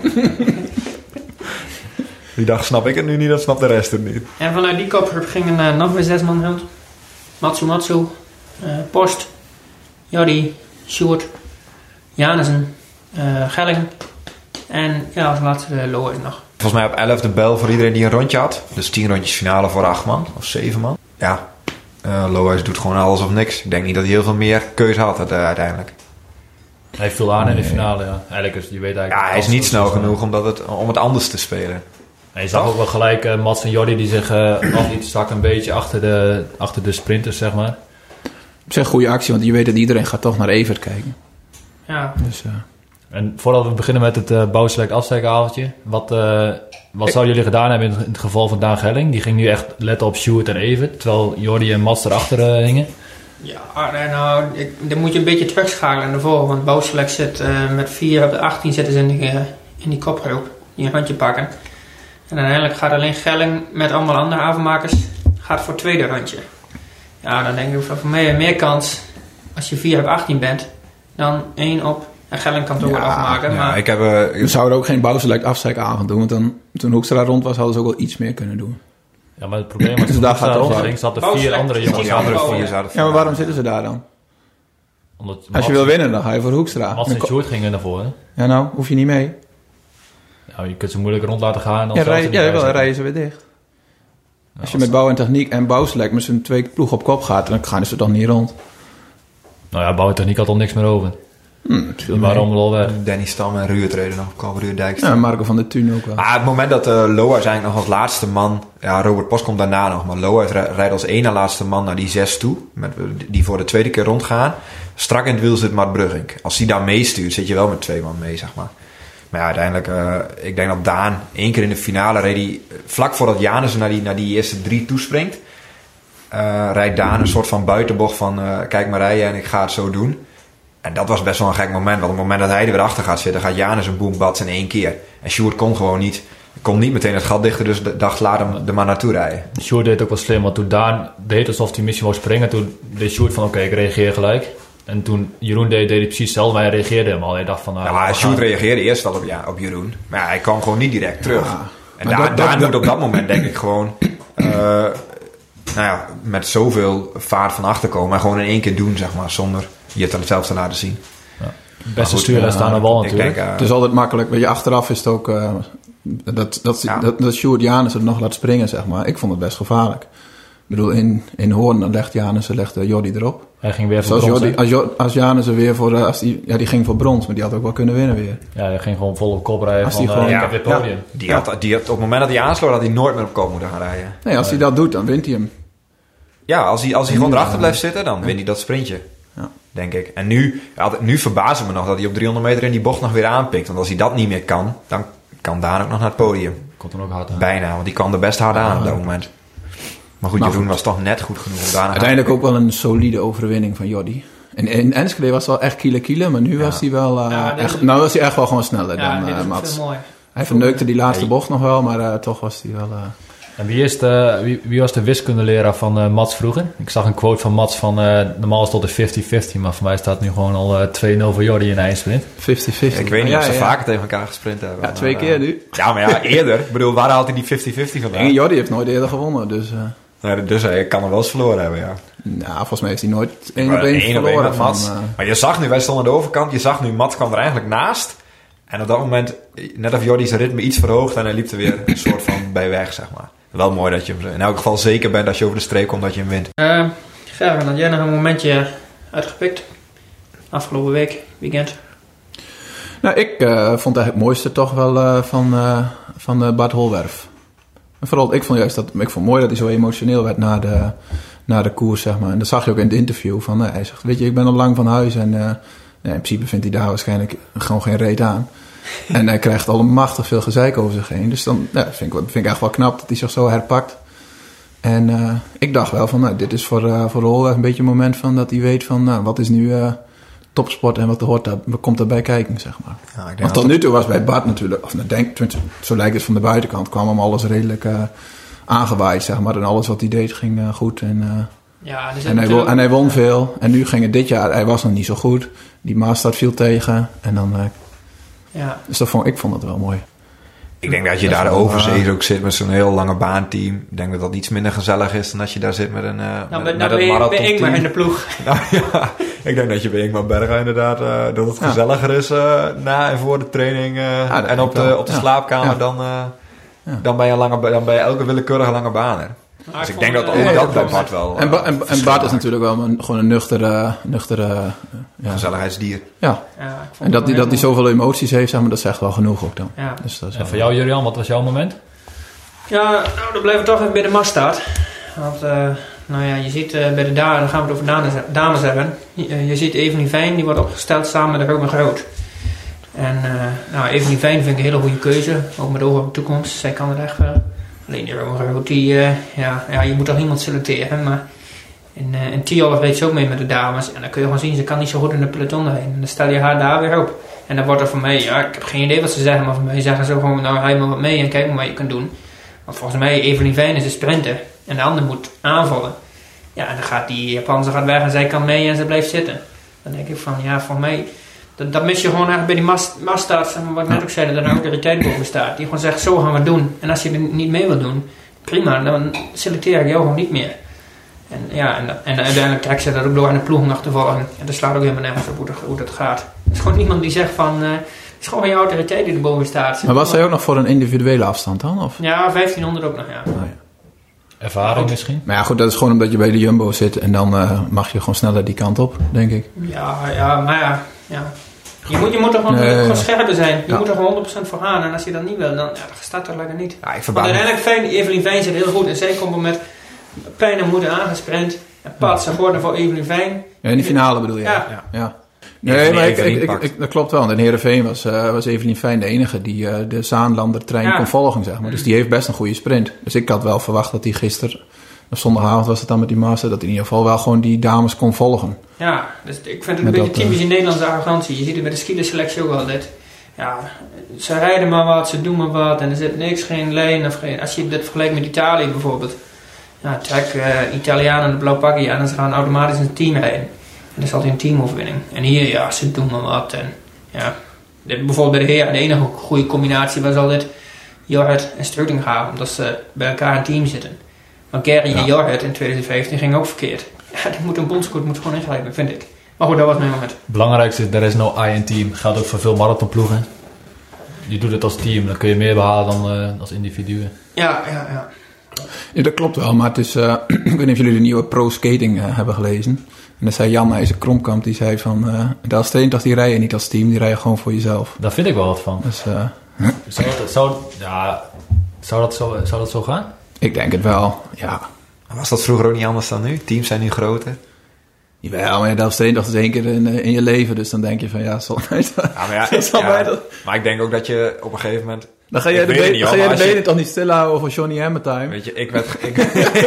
Die dacht, snap ik het nu niet, dat snapt de rest het niet. En vanuit die kopgroep gingen uh, nog weer zes man rond. Matsu Matsu, uh, Post, Jordi, Sjoerd, Janissen, uh, Gelling en ja, als laatste uh, Lohuis nog. Volgens mij op elf de bel voor iedereen die een rondje had. Dus tien rondjes finale voor acht man of zeven man. Ja, uh, Lohuis doet gewoon alles of niks. Ik denk niet dat hij heel veel meer keuze had uh, uiteindelijk. Hij viel aan in de finale, ja. Eigenlijk is, je weet eigenlijk ja, hij is niet snel genoeg om, dat het, om het anders te spelen. En je zag ook wel gelijk uh, Mats en Jordi die zich uh, aflieten zakken een beetje achter de, achter de sprinters, zeg maar. Op zich een goede actie, want je weet dat iedereen gaat toch naar Evert kijken. Ja. Dus, uh... En voordat we beginnen met het uh, bouwselect afsteekavondje, wat, uh, wat zouden jullie gedaan hebben in het, in het geval van Daan Gelling? Die ging nu echt letten op Sjoerd en Evert, terwijl Jordi en Mats erachter uh, hingen. Ja, nou, ik, dan moet je een beetje terugschakelen naar voren, want Bouwselect zit uh, met vier op de achttien zitten ze in die, uh, in die kopgroep, die een rondje pakken. En uiteindelijk gaat alleen Gelling met allemaal andere avondmakers gaat voor het tweede rondje. Ja, dan denk ik voor mij meer kans als je vier op achttien bent dan één op. En Gelling kan het ook ja, wel afmaken. Ja, maar ik heb, uh, we zouden ook geen Bouwselect afsteekavond doen, want dan, toen Hoekstra rond was, hadden ze ook wel iets meer kunnen doen. Ja, maar het probleem was dus dat daar Hoekstra gaat ging, zaten vier Bouwselect andere is jongens die niet aan. andere zo- vier zouden Ja, maar waarom zitten ze daar dan? Omdat Als Mats, je wil winnen, dan ga je voor Hoekstra. Mats en Sjoerd gingen naar voren. Ja, nou, hoef je niet mee. Nou, je kunt ze moeilijk rond laten gaan. En dan Ja, zelf rij, er ja niet bij wel, dan zitten. rijden ze weer dicht. Nou, Als je met bouw en techniek en Bouwselect met z'n twee ploeg op kop gaat, dan gaan ze toch niet rond. Nou ja, bouw en techniek had al niks meer over. Hm, het viel Die waren mee. allemaal al weg. Danny Stam en Ruud reden nog. Kwam Ruud Dijkstra. Ja, Marco van der Thun ook wel. Ah, het moment dat uh, Lohuis eigenlijk nog als laatste man... Ja, Robert Post komt daarna nog. Maar Lohuis rij- rijdt als ene laatste man naar die zes toe. Met, die voor de tweede keer rondgaan. Strak in het wiel zit Mart Brugink. Als die daar meestuurt, zit je wel met twee man mee, zeg maar. Maar ja, uiteindelijk... Uh, ik denk dat Daan één keer in de finale reed hij... Vlak voordat Janus naar die, naar die eerste drie toespringt... Uh, rijdt Daan een soort van buitenbocht van... Uh, kijk maar rijden en ik ga het zo doen. En dat was best wel een gek moment. Want op het moment dat hij er weer achter gaat zitten... gaat Janus een boombats in één keer. En Sjoerd kon gewoon niet... kon niet meteen het gat dichten. Dus dacht, laat hem er maar naartoe rijden. Sjoerd deed ook wel slim, want toen Daan deed alsof hij misschien wou springen, toen deed Sjoerd van oké, okay, ik reageer gelijk. En toen Jeroen deed, deed hij precies hetzelfde, maar hij reageerde helemaal. Hij dacht van... Nou, Ja, maar Sjoerd reageerde eerst wel op, ja, op Jeroen. Maar ja, hij kwam gewoon niet direct terug. Ja, en maar Daan, dat- dat- Daan dat- moet op dat moment denk ik gewoon... Uh, nou ja, met zoveel vaart van achter komen. En gewoon in één keer doen, zeg maar. Zonder je het aan het zelf te laten zien. beste goed, stuurles ja, staan aan de wal ik natuurlijk. denk, uh, Het is altijd makkelijk. Weet je, achteraf is het ook... Uh, dat, dat, Ja. dat, dat Sjoerd Janus het nog laat springen, zeg maar. Ik vond het best gevaarlijk. Ik bedoel, in, in Hoorn dan legt Janus legt uh, Jordi erop. Ja, Hij ging weer voor Zoals brons. Jordi, als, Jo- als Janus er weer voor... Uh, als die, ja, die ging voor brons, maar die had ook wel kunnen winnen weer. Ja, hij ging gewoon vol op kop rijden Als van die gewoon- uh, ik Ja, heb weer podium. Die had, die had, op het moment dat hij aansloot, had hij nooit meer op kop moeten gaan rijden. Nee, als hij dat doet, dan wint hij hem. Ja, als hij, als hij En gewoon nu, erachter uh, blijft zitten, dan wint hij dat sprintje. Ja. Denk ik. En nu, ja, nu verbaast het me nog dat hij op driehonderd meter in die bocht nog weer aanpikt. Want als hij dat niet meer kan, dan kan Daan ook nog naar het podium. Komt dan ook hard aan. Bijna, want die kan er best hard aan op dat moment. Maar goed, Maar Jeroen goed. was toch net goed genoeg om daarna... Uiteindelijk ook wel een solide overwinning van Jordi. In, in Enschede was het wel echt kiele kiele, maar nu Ja. was hij wel... Uh, Ja, dit echt, is- nou was hij echt wel gewoon sneller Ja, dan dit uh, is ook Mats. veel mooi. Hij verneukte die laatste Nee. bocht nog wel, maar uh, toch was hij wel... Uh, En wie, is de, wie, wie was de wiskundeleraar van uh, Mats vroeger? Ik zag een quote van Mats van... Uh, normaal stond er vijftig vijftig, maar voor mij staat nu gewoon al uh, twee nul voor Jordi in de eindsprint. vijftig vijftig. Ik weet niet ja, of ze ja. vaker tegen elkaar gesprint hebben. Ja, twee maar, keer uh, nu. Ja, maar ja, eerder. Ik bedoel, waar haalt hij die vijftig vijftig vandaan? En Jordi heeft nooit eerder gewonnen, dus... Uh, Nee, dus hij kan er wel eens verloren hebben, ja. nou, volgens mij heeft hij nooit één Maar op één één op één verloren met van... Mats. Uh, Maar je zag nu, wij stonden aan de overkant, je zag nu, Mats kwam er eigenlijk naast. En op dat moment, net of Jordi zijn ritme iets verhoogd en hij liep er weer een soort van bij weg, zeg maar. Wel mooi dat je hem in elk geval zeker bent als je over de streep komt dat je hem wint. Uh, Gerben, had jij nog een momentje uitgepikt? Afgelopen week, weekend. nou, ik uh, vond eigenlijk het mooiste toch wel uh, van, uh, van uh, Bart Holwerf. En vooral, ik vond juist dat... Ik vond mooi dat hij zo emotioneel werd na de, na de koers, zeg maar. En dat zag je ook in het interview. Van, uh, hij zegt, weet je, ik ben al lang van huis en... Uh, nee, in principe vindt hij daar waarschijnlijk gewoon geen reet aan. En hij krijgt al machtig veel gezeik over zich heen. Dus dan ja, vind, ik, vind ik echt wel knap dat hij zich zo herpakt. En uh, ik dacht wel van, nou, dit is voor, uh, voor Holwerf een beetje een moment van dat hij weet van, nou, wat is nu uh, topsport en wat, hoort daar, wat komt daarbij kijken, zeg maar. Ja, ik denk Want dat tot nu toe was bij Bart natuurlijk, of nou, denk, tenminste, zo lijkt het van de buitenkant, kwam hem alles redelijk uh, aangewaaid, zeg maar. En alles wat hij deed ging uh, goed. En, uh, Ja, er zit en, hij won, natuurlijk- en hij won veel. En nu ging het dit jaar, hij was nog niet zo goed. Die Maastad viel tegen. En dan, uh, Ja, dus dat vond, ik vond het wel mooi. Ik denk dat je Dat is daar wel, overzees ook zit met zo'n heel lange baanteam. Ik denk dat dat iets minder gezellig is dan als je daar zit met een uh, nou, met, ben, met nou een ben, je- ben ik maar marathonteam. in de ploeg. Nou ja, ik denk dat je bij Ingmar Berger inderdaad uh, dat het Ja. gezelliger is uh, na en voor de training uh, dat en denk op ik de, wel. op de Ja. slaapkamer Ja. dan, uh, Ja. dan, bij een lange, ba- dan bij elke willekeurige lange baaner. Maar Dus ik vond, denk dat eh, ook ja, dat bij klopt. Bart wel uh, En, ba, en, en verschil Bart is maakt. natuurlijk wel een, gewoon een nuchtere... nuchtere uh, ja. Gezelligheidsdier. ja. Ja, ik vond En dat het hij dat wel die zoveel emoties heeft, zeg maar, dat zegt wel genoeg ook dan. Ja. Dus dat is En wel- voor jou, Julian, wat was jouw moment? Ja, nou, dan blijven we toch even bij de Maastad. Want, uh, nou ja, je ziet uh, bij de dames, dan gaan we het over dames, dames hebben. Je, uh, je ziet Eveline Fijn, die wordt opgesteld samen met Roman Groot. En, uh, nou, Eveline Fijn vind ik een hele goede keuze, ook met oog op de toekomst. Zij kan het echt wel. Alleen die Roman Groot, die, uh, ja, ja, je moet toch iemand selecteren, maar... In, uh, in Tialf reed ze ook mee met de dames. En dan kun je gewoon zien, ze kan niet zo goed in de peloton heen. En dan stel je haar daar weer op. En dan wordt er voor mij, ja, ik heb geen idee wat ze zeggen, maar voor mij zeggen ze gewoon, nou, rij maar wat mee en kijk maar wat je kunt doen. Want volgens mij, Eveline Fijn is een sprinter. En de ander moet aanvallen. Ja, en dan gaat die Japanse gaat weg en zij kan mee en ze blijft zitten. Dan denk ik van, ja, voor mij... Dat, dat mis je gewoon eigenlijk bij die mast, maststaat, wat ik net ook zei, dat er een autoriteit boven staat. Die gewoon zegt, zo gaan we het doen. En als je er niet mee wilt doen, prima, dan selecteer ik jou gewoon niet meer. En ja, en, en uiteindelijk trekt ze dat ook door aan de ploeg nog te volgen. En dat slaat ook helemaal nergens op hoe dat, hoe dat gaat. Er is gewoon niemand die zegt van... Uh, het is gewoon je autoriteit die erboven staat. Maar was hij ook nog voor een individuele afstand dan? Of? Ja, vijftienhonderd ook nog, ja. Oh, ja. Ervaring misschien? Maar ja, goed, dat is gewoon omdat je bij de Jumbo zit en dan uh, mag je gewoon sneller die kant op, denk ik. Ja, ja, maar ja... ja. Je, moet, je moet er gewoon, Nee, gewoon ja. scherper zijn. Je Ja. moet er gewoon honderd procent voor gaan. En als je dat niet wil, dan, ja, dan staat dat lekker niet. Ja, ik Want verbaas me. uiteindelijk, fijn, Eveline Fijn zit heel goed. En zij komt er met pijn en moeder aangesprint. En pat, ze worden voor Eveline Fijn. Ja, in de finale bedoel je? Ja. Ja. ja. Nee, Nee, maar nee, ik, ik ik, ik, pakt. ik- dat klopt wel. Want in Heerenveen was, uh, was Evelien Fijn de enige die uh, de Zaanlander-trein Ja. kon volgen, zeg maar. Dus die heeft best een goede sprint. Dus ik had wel verwacht dat hij gisteren, of zondagavond was het dan met die master, dat hij in ieder geval wel gewoon die dames kon volgen. Ja, dus ik vind het een Met beetje dat, uh, typische Nederlandse arrogantie. Je ziet het bij de skielerselectie ook altijd. Ja, ze rijden maar wat, ze doen maar wat. En er zit niks, geen lijn of geen... Als je dit vergelijkt met Italië bijvoorbeeld. Ja, trek uh, Italianen de blauw pakje aan en ze gaan automatisch een team rijden. En dat is altijd een teamoverwinning. En hier, ja, ze doen maar wat. En ja, dit, bijvoorbeeld bij de heren, de enige goede combinatie was altijd Jorrit en Strutinga, omdat ze bij elkaar in een team zitten. Maar Gerry Ja. en Jorrit in twintig vijftien ging ook verkeerd. Ja, dat moet een bondscoach moet gewoon ingrijpen, vind ik. Maar goed, dat was mijn moment. Belangrijkste is, er is no I in team. Geldt ook voor veel marathonploegen. Je doet het als team, dan kun je meer behalen dan uh, als individuen. Ja, ja, ja. Ja, dat klopt wel, maar het is... Uh, ik weet niet of jullie de nieuwe Pro Skating uh, hebben gelezen. En dan zei Jan IJzer Kromkamp, die zei van... Uh, de Elfstedentocht, die rijden niet als team, die rijden gewoon voor jezelf. Daar vind ik wel wat van. Dus, uh, zou, dat, zou, ja, zou, dat zo, zou dat zo gaan? Ik denk het wel, ja. Was dat vroeger ook niet anders dan nu? Teams zijn nu groter. Ja, maar de Elfstedentocht is één keer in, in je leven, dus dan denk je van ja, zal mij dat... Ja, maar, ja, zal ja, mij dat... maar ik denk ook dat je op een gegeven moment... Dan ga jij de, be- niet, ga jij de benen je... toch niet stilhouden voor Johnny Hammertime? Weet je, ik werd... Ik,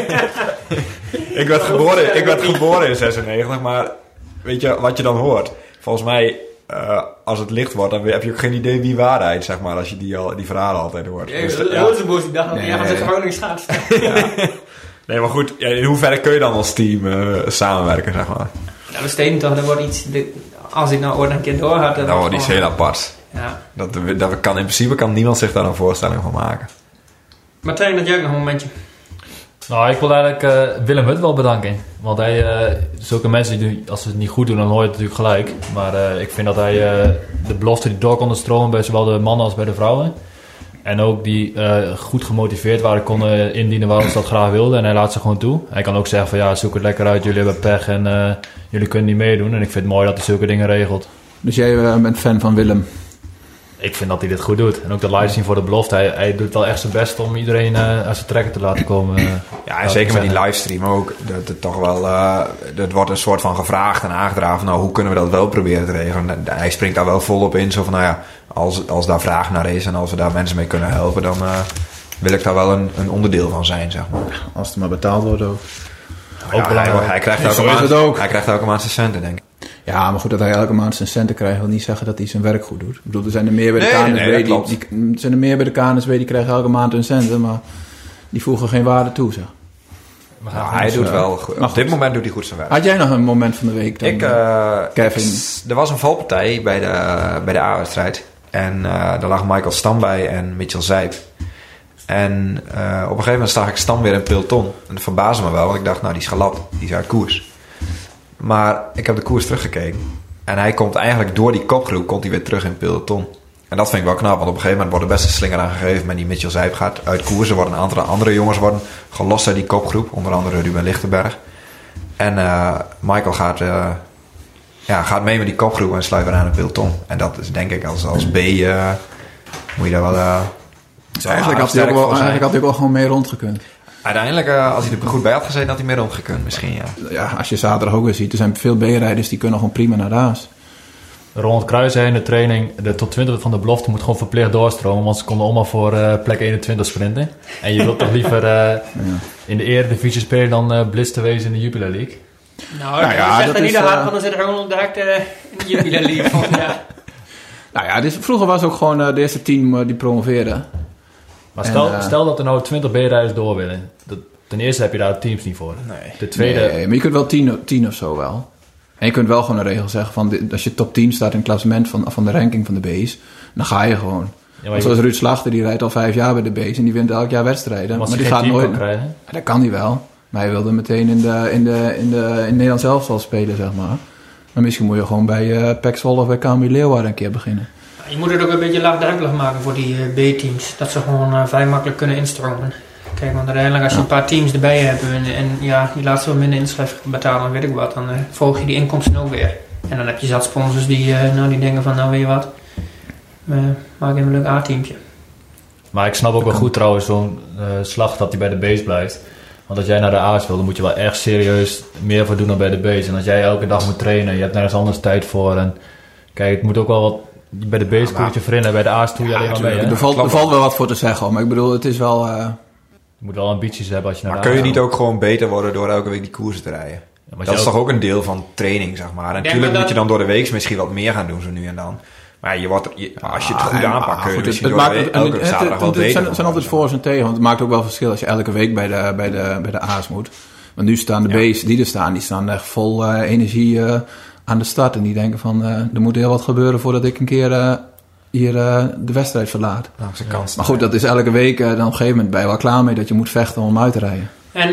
ik werd geboren, ik werd geboren in zesennegentig, maar weet je wat je dan hoort? Volgens mij, uh, als het licht wordt, dan heb je ook geen idee wie waarheid, zeg maar, als je die, al, die verhalen altijd hoort. Ja, dus, de ja. Rozenboos, die dacht, ja, ze gewoon niet schaatsen. Ja. Nee, maar goed, ja, in hoeverre kun je dan als team uh, samenwerken, zeg maar? Nou, we steden toch, dat wordt iets... De, als ik nou ooit een keer door had... Dat wordt iets heel apart. Ja. Dat, dat kan, in principe kan niemand zich daar een voorstelling van maken. Martijn, dat jij ook nog een momentje. Nou, ik wil eigenlijk uh, Willem Hut wel bedanken. Want hij, uh, zulke mensen, die, als ze het niet goed doen, dan hoor je het natuurlijk gelijk. Maar uh, ik vind dat hij uh, de belofte die door kon stromen bij zowel de mannen als bij de vrouwen. En ook die uh, goed gemotiveerd waren, konden indienen waarom ze dat graag wilden. En hij laat ze gewoon toe. Hij kan ook zeggen van ja, zoek het lekker uit, jullie hebben pech en uh, jullie kunnen niet meedoen. En ik vind het mooi dat hij zulke dingen regelt. Dus jij uh, bent fan van Willem? Ik vind dat hij dit goed doet. En ook de livestream voor de belofte. Hij, hij doet wel echt zijn best om iedereen uh, aan zijn trekken te laten komen. Uh, ja, en zeker met die livestream ook. Dat het toch wel... Uh, het wordt een soort van gevraagd en aangedragen. Nou, hoe kunnen we dat wel proberen te regelen? En hij springt daar wel volop in. Zo van, nou ja, als, als daar vraag naar is en als we daar mensen mee kunnen helpen, dan uh, wil ik daar wel een, een onderdeel van zijn, zeg maar. Als het maar betaald wordt ook. Ja, ook hij, hij, krijgt elke maand, ook. hij krijgt elke maand zijn centen, denk ik. Ja, maar goed, dat hij elke maand zijn centen krijgt, wil niet zeggen dat hij zijn werk goed doet. Ik bedoel, er zijn er meer bij de nee, K N S B, nee, die, die, die, er zijn er meer bij de K N S B die krijgen elke maand hun centen, maar die voegen geen waarde toe, zeg. Maar nou, hij doet wel goed. Op dit moment doet hij goed zijn werk. Had jij nog een moment van de week dan? Ik, uh, Kevin? Ik, er was een valpartij bij de, bij de A-wedstrijd. En uh, daar lag Michael Stam bij en Mitchell Zijp. En uh, op een gegeven moment zag ik Stam weer in peloton. En dat verbaasde me wel, want ik dacht, nou die is gelapt. Die is uit koers. Maar ik heb de koers teruggekeken. En hij komt eigenlijk door die kopgroep komt hij weer terug in peloton. En dat vind ik wel knap, want op een gegeven moment wordt er best een slinger aan gegeven. Met die Mitchell Zijp gaat uit koers. Er worden een aantal andere jongens worden gelost uit die kopgroep. Onder andere Ruben Lichtenberg. En uh, Michael gaat, uh, ja, gaat mee met die kopgroep en sluit weer aan in peloton. En dat is denk ik als, als B uh, moet je daar wel... Uh, dus eigenlijk, had hij ook wel, eigenlijk had hij ook wel gewoon mee rondgekund. Uiteindelijk, uh, als hij er goed bij had gezeten, had hij meer rondgekund misschien, ja. Ja, als je zaterdag ook weer ziet, er zijn veel B-rijders die kunnen gewoon prima naar de Haas. Ronald Kruijsen in de training, de top twintig van de belofte moet gewoon verplicht doorstromen, want ze konden allemaal voor uh, plek eenentwintig sprinten. En je wilt toch liever uh, ja. in de eredivisie spelen dan uh, blitz te wezen in de Jupiler League? Nou, nou ja, dat is niet de hard, want dan zit er gewoon direct uh, in de Jupiler League. Van, ja. Nou ja, dus vroeger was ook gewoon uh, de eerste team uh, die promoveerde. Maar stel, en, uh, stel dat er nou twintig B-rijders door willen. Dat, ten eerste heb je daar teams niet voor. Nee. De tweede... Nee, maar je kunt wel tien, tien of zo wel. En je kunt wel gewoon een regel zeggen van... als je top tien staat in het klassement van, van de ranking van de B's... dan ga je gewoon. Ja, je zoals moet... Ruud Slachter, die rijdt al vijf jaar bij de B's... en die wint elk jaar wedstrijden. Maar, maar die gaat nooit... Ja, dat kan hij wel. Maar hij wilde meteen in, de, in, de, in, de, in Nederland zelf wel spelen, zeg maar. Maar misschien moet je gewoon bij uh, P E C Zwolle of bij K M U Leeuwarden een keer beginnen. Je moet het ook een beetje laagdrempelig maken voor die uh, B-teams. Dat ze gewoon uh, vrij makkelijk kunnen instromen. Kijk, want uiteindelijk als je ja. een paar teams erbij hebt... en, en ja, je laat ze wat minder inschrijf betalen, weet ik wat... dan uh, volg je die inkomsten ook weer. En dan heb je zat sponsors die, uh, nou, die denken van... nou, weet je wat... Uh, maak even een leuk A-teampje. Maar ik snap ook wel goed trouwens zo'n uh, slag dat hij bij de B's blijft. Want als jij naar de A's wil, dan moet je wel echt serieus meer voor doen dan bij de B's. En als jij elke dag moet trainen, je hebt nergens anders tijd voor. En kijk, het moet ook wel wat... Bij de B's koer je vrienden, bij de A's doe je ja, alleen maar mee. Hè? Er, valt, er valt wel wat voor te zeggen, maar ik bedoel, het is wel... Uh... Je moet wel ambities hebben als je naar maar de kun je A's niet gaat. ook gewoon beter worden door elke week die koersen te rijden? Ja, dat is ook... toch ook een deel van training, zeg maar. En natuurlijk dat... moet je dan door de week misschien wat meer gaan doen, zo nu en dan. Maar ja, je wordt, je, als je het goed ah, aanpakt, kun je misschien het, het door maakt, elke het, zaterdag het, wel beter. Het zijn, zijn altijd voor's en tegen, want het maakt ook wel verschil als je elke week bij de, bij de, bij de A's moet. Want nu staan de ja. B's die er staan, die staan echt vol uh, energie uh, aan de start. En die denken van, uh, er moet heel wat gebeuren voordat ik een keer... Uh, hier uh, de wedstrijd verlaat. Nou, ja. kans maar goed, dat is elke week uh, dan op een gegeven moment ben je wel klaar mee dat je moet vechten om uit te rijden. En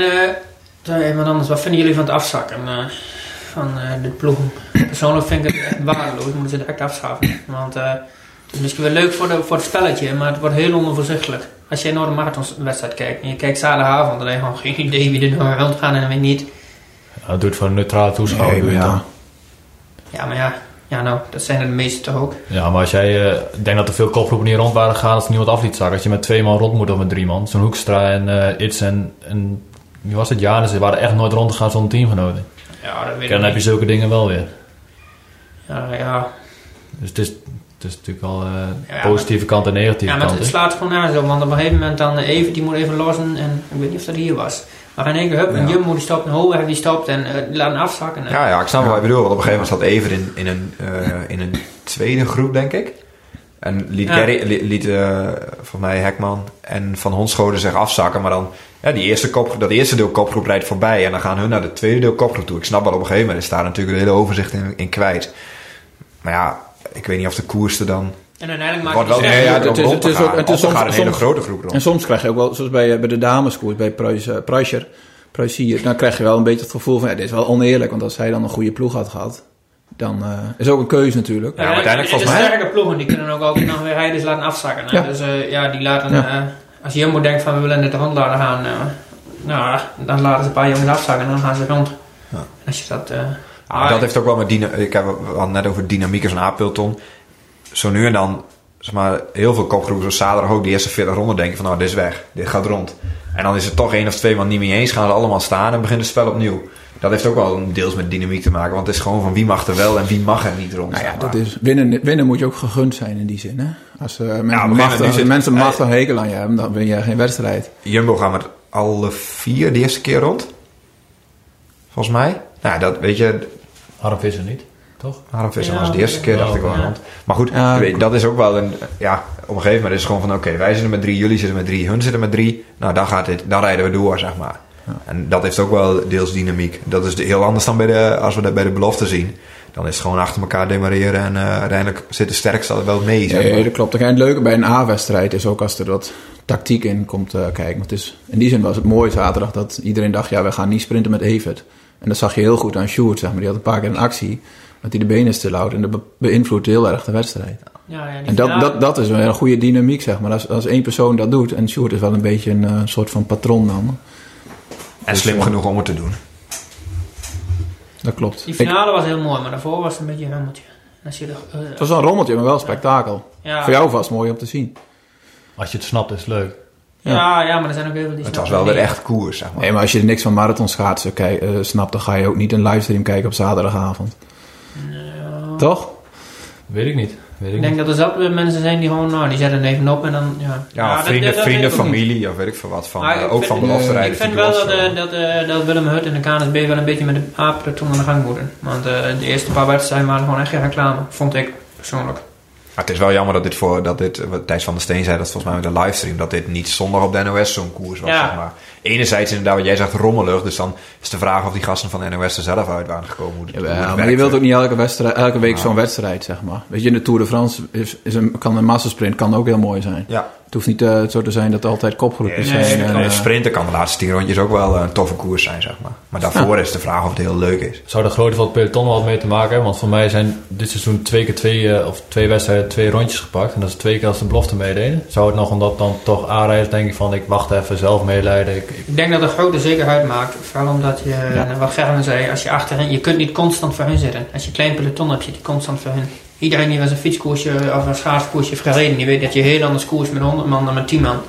uh, iemand anders, wat vinden jullie van het afzakken uh, van uh, de ploegen? Persoonlijk vind ik het echt waardeloos, moeten ze direct afschaffen. Want uh, het is misschien wel leuk voor, de, voor het spelletje, maar het wordt heel onoverzichtelijk. als jij naar de marathonwedstrijd kijkt en je kijkt zaterdagavond, dan heb je gewoon geen idee wie er nou rondgaan en wie niet. Ja, dat doet voor een neutrale toeschouwer. Nee, doe je ja. dan. Ja, maar ja, ja nou, dat zijn er de meeste toch ook. Ja, maar als jij uh, denkt dat er veel kopgroepen niet rond waren gegaan als er niemand af liet zakken. Als je met twee man rond moet of met drie man. Zo'n Hoekstra en uh, Its en, en wie was het? Janus, ze waren echt nooit rondgegaan zonder teamgenoten. Ja, dat weet ik En dan heb je zulke dingen wel weer. Ja, ja. Dus het is, het is natuurlijk al uh, Ja, positieve maar, kant en negatieve ja, maar kant. het slaat gewoon aan zo, want op een gegeven moment dan even, die moet even lossen en ik weet niet of dat hier was. Maar in één keer, hup, een Ja. Jumbo die stopt, een Holweg die stopt en uh, laten afzakken. En, Ja, ja, ik snap wel wat je bedoelt. Want op een gegeven moment zat Evert in, in, een, uh, in een tweede groep, denk ik. En liet, Ja. Gerry, li- liet uh, volgens mij Hekman en Van Honschoten zich afzakken. Maar dan, ja, die eerste kop, dat eerste deel kopgroep rijdt voorbij. En dan gaan hun naar de tweede deel kopgroep toe. Ik snap wel, op een gegeven moment is daar natuurlijk de hele overzicht in, in kwijt. Maar ja, ik weet niet of de koers er dan... en uiteindelijk maakt Wordt hij wel die nee, sterk. ja, het is- het is ook- het is soms- gaat een hele soms- grote groep rond. En soms krijg je ook wel, zoals bij, bij de dameskoers, bij Pruis, uh, Pruischer, Pruisier, dan krijg je wel een beetje het gevoel van, ja, dit is wel oneerlijk, want als hij dan een goede ploeg had gehad, dan uh, is ook een keuze natuurlijk. Ja, maar uiteindelijk en, en volgens de mij- sterke ploegen die kunnen ook altijd nog weer rijders laten afzakken. Hè? Ja. Dus uh, ja, die laten, Ja. uh, als Jumbo denkt van we willen het de rond laten gaan, uh, nou, dan laten ze een paar jongens afzakken en dan gaan ze rond. Ja. En als je dat... Uh, Ah, maar dat heeft ook wel met dyna- ik heb we hadden net over dynamiek als een A-peloton. Zo nu en dan, zeg maar, heel veel kopgroepen, zoals zaterdag ook, die eerste veertig ronden denken van, nou, dit is weg, dit gaat rond. En dan is het toch één of twee man niet mee eens, gaan ze allemaal staan en begint het spel opnieuw. Dat heeft ook wel deels met dynamiek te maken, want het is gewoon van wie mag er wel en wie mag er niet rond. Nou ja, zeg maar. dat is, winnen, winnen moet je ook gegund zijn in die zin. Hè? Als uh, mensen, Ja, op een gegeven macht, moment als zit- mensen eh, macht een hekel aan je hebben, dan win je geen wedstrijd. Jumbo gaat met alle vier de eerste keer rond. Volgens mij. Nou, dat weet je, Harm Visser niet, toch? Harm Visser Ja, was de eerste keer, dacht ik wel ja. rond. Maar goed, Ja, weet je, dat is ook wel een, ja, op een gegeven moment is het gewoon van, oké, wij zitten met drie, jullie zitten met drie, hun zitten met drie. Nou, dan gaat dit, dan rijden we door, zeg maar. Ja. En dat heeft ook wel deels dynamiek. Dat is de- heel anders dan bij de, als we dat bij de belofte zien. Dan is het gewoon achter elkaar demareren en uh, uiteindelijk zit de sterkste altijd wel mee, zeg maar. Nee, dat klopt. En het leuke bij een A-wedstrijd is ook als er wat tactiek in komt uh, kijken. Want het is, in die zin was het mooi zaterdag dat iedereen dacht, ja, we gaan niet sprinten met Evert. En dat zag je heel goed aan Sjoerd, zeg maar. Die had een paar keer een actie, dat hij de benen stilhoudt en dat be- beïnvloedt heel erg de wedstrijd. ja, ja, die En dat, finale- dat, dat is een goede dynamiek, zeg maar. Als, als één persoon dat doet, en Sjoerd is wel een beetje een uh, soort van patroon dan. En slim genoeg om het te doen. Dat klopt. Die Ik, finale was heel mooi, maar daarvoor was het een beetje een rummeltje. En Als je de, uh, het was wel een rommeltje, maar wel spektakel. ja, Voor jou vast mooi om te zien. Als je het snapt is het leuk. ja, ja, maar er zijn ook heel veel die Het was snappen wel weer niet. echt koers, zeg maar. Nee, maar als je niks van marathonschaatsen kijk, uh, snapt, dan ga je ook niet een livestream kijken op zaterdagavond. Ja. Toch? Weet ik niet. Weet ik Ik denk niet. dat er zat mensen zijn die gewoon, nou, die zetten het even op en dan, ja. Ja, dat- vrienden, dat- dat vrienden weet ik ook niet. familie of weet ik veel wat. Van, Maar uh, ik ook vind- van belofte eh, rijden. Ik vind vind wel ik dat, wel uh, dat, uh, dat Willem Hut en de K N S B wel een beetje met de A-peloton aan de gang moeten. Want uh, de eerste paar wedstrijden waren gewoon echt geen reclame, vond ik persoonlijk. Maar het is wel jammer dat dit voor, dat dit, wat Thijs van der Steen zei, dat volgens mij met de livestream, dat dit niet zondag op de N O S zo'n koers was, Ja. zeg maar. Enerzijds inderdaad, wat jij zegt, rommelig, dus dan is de vraag of die gasten van de N O S er zelf uit waren gekomen. Hoe het, hoe het Ja, maar werkte. je wilt ook niet elke, wedstrijd, elke week Ja. zo'n wedstrijd, zeg maar. Weet je, in de Tour de France is, is een, kan een massasprint kan ook heel mooi zijn. Ja, Het hoeft niet uh, zo te zijn dat er altijd kopgroepjes nee, zijn. En, nee, uh, sprinten kan de laatste tien rondjes ook wel een toffe koers zijn, zeg maar. Maar daarvoor is de vraag of het heel leuk is. Zou de grootte van het peloton wel wat mee te maken hebben? Want voor mij zijn dit seizoen twee keer twee, uh, of twee wedstrijden, twee rondjes gepakt. En dat is twee keer als de belofte meededen. Zou het nog omdat dan toch aanrijders denk ik van ik wacht even zelf meeleiden. Ik, ik, Ik denk dat het grote zekerheid maakt, vooral omdat je, Ja. uh, wat Gerben zei, als je achterin, je kunt niet constant voor hun zitten. Als je een klein peloton hebt, zit je constant voor hun. Iedereen die wel eens een fietskoersje of een schaatskoersje heeft gereden, die weet dat je heel anders koers met honderd man dan met tien man.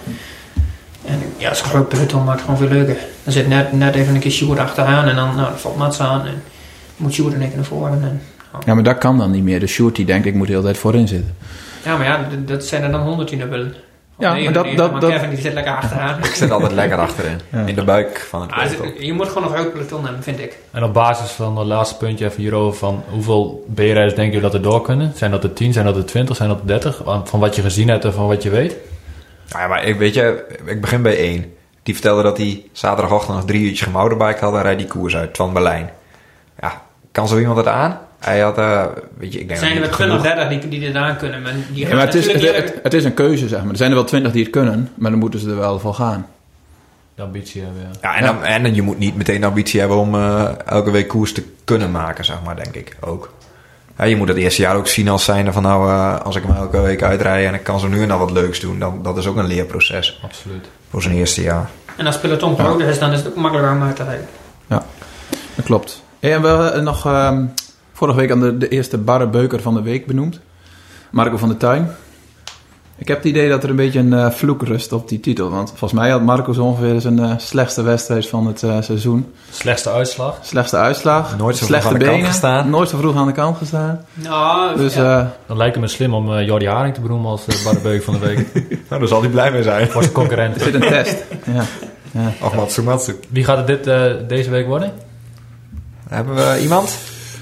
En ja, als een groot peloton maakt het gewoon veel leuker. Dan zit net, net even een keer Sjoerd achteraan en dan, nou, dan valt Mats aan en moet Sjoerd in één keer naar voren. En, oh. ja, maar dat kan dan niet meer. De Sjoerd die denkt, ik moet de hele tijd voorin zitten. Ja, maar ja, d- dat zijn er dan honderd die naar willen. Of Ja, maar dat- negenennegentig, dat- maar dat- Kevin die zit lekker achteraan. Ik zit altijd lekker achterin, Ja. in de buik van het Ah, het- peloton. je moet gewoon een groot peloton hebben, vind ik. en op basis van het laatste puntje even hierover van hoeveel B-rijders denken jullie dat er door kunnen? Zijn dat er tien, zijn dat er twintig, zijn dat er dertig? Van wat je gezien hebt en van wat je weet? Nou ja, maar ik, weet je, ik begin bij één. Die vertelde dat hij zaterdagochtend nog drie uurtjes gemountainbiked had en rijdt die koers uit van Berlijn. Ja, kan zo iemand het aan? Hij had, uh, weet je, ik denk Er zijn er dat wel niet twintig, genoeg- dertig die, die dit aan kunnen. Maar die Ja, gaan maar het is, natuurlijk het, niet- het, het is een keuze, zeg maar. Er zijn er wel twintig die het kunnen, maar dan moeten ze er wel voor gaan. De ambitie hebben, ja. Ja, en, dan, en je moet niet meteen de ambitie hebben om uh, elke week koers te kunnen maken, zeg maar, denk ik ook. Ja, je moet het eerste jaar ook zien als zijnde van nou, uh, als ik hem elke week uitrij en ik kan zo nu en dan wat leuks doen, dan dat is ook een leerproces. Absoluut. Voor zijn eerste jaar. En als peloton groter ja. is, dan is het ook makkelijker om uit te rijden. Ja, dat klopt. En we hebben nog um, vorige week aan de, de eerste barre beuker van de week benoemd. Marco van der Tuin. Ik heb het idee dat er een beetje een uh, vloek rust op die titel. Want volgens mij had Marco zo ongeveer zijn uh, slechtste wedstrijd van het uh, seizoen. Slechtste uitslag. Slechtste uitslag. Nooit zo slechte vroeg aan de benen, kant gestaan. Nooit zo vroeg aan de kant gestaan. Nou, dus, ja. uh, Dan lijkt het me slim om uh, Jordi Haring te benoemen als uh, barrebeuk van de week. Nou, daar zal hij blij mee zijn. Voor zijn concurrent. Er zit een test. Ja. Ja. Of Matsumatsu. Wie gaat het dit, uh, deze week worden? Hebben we iemand?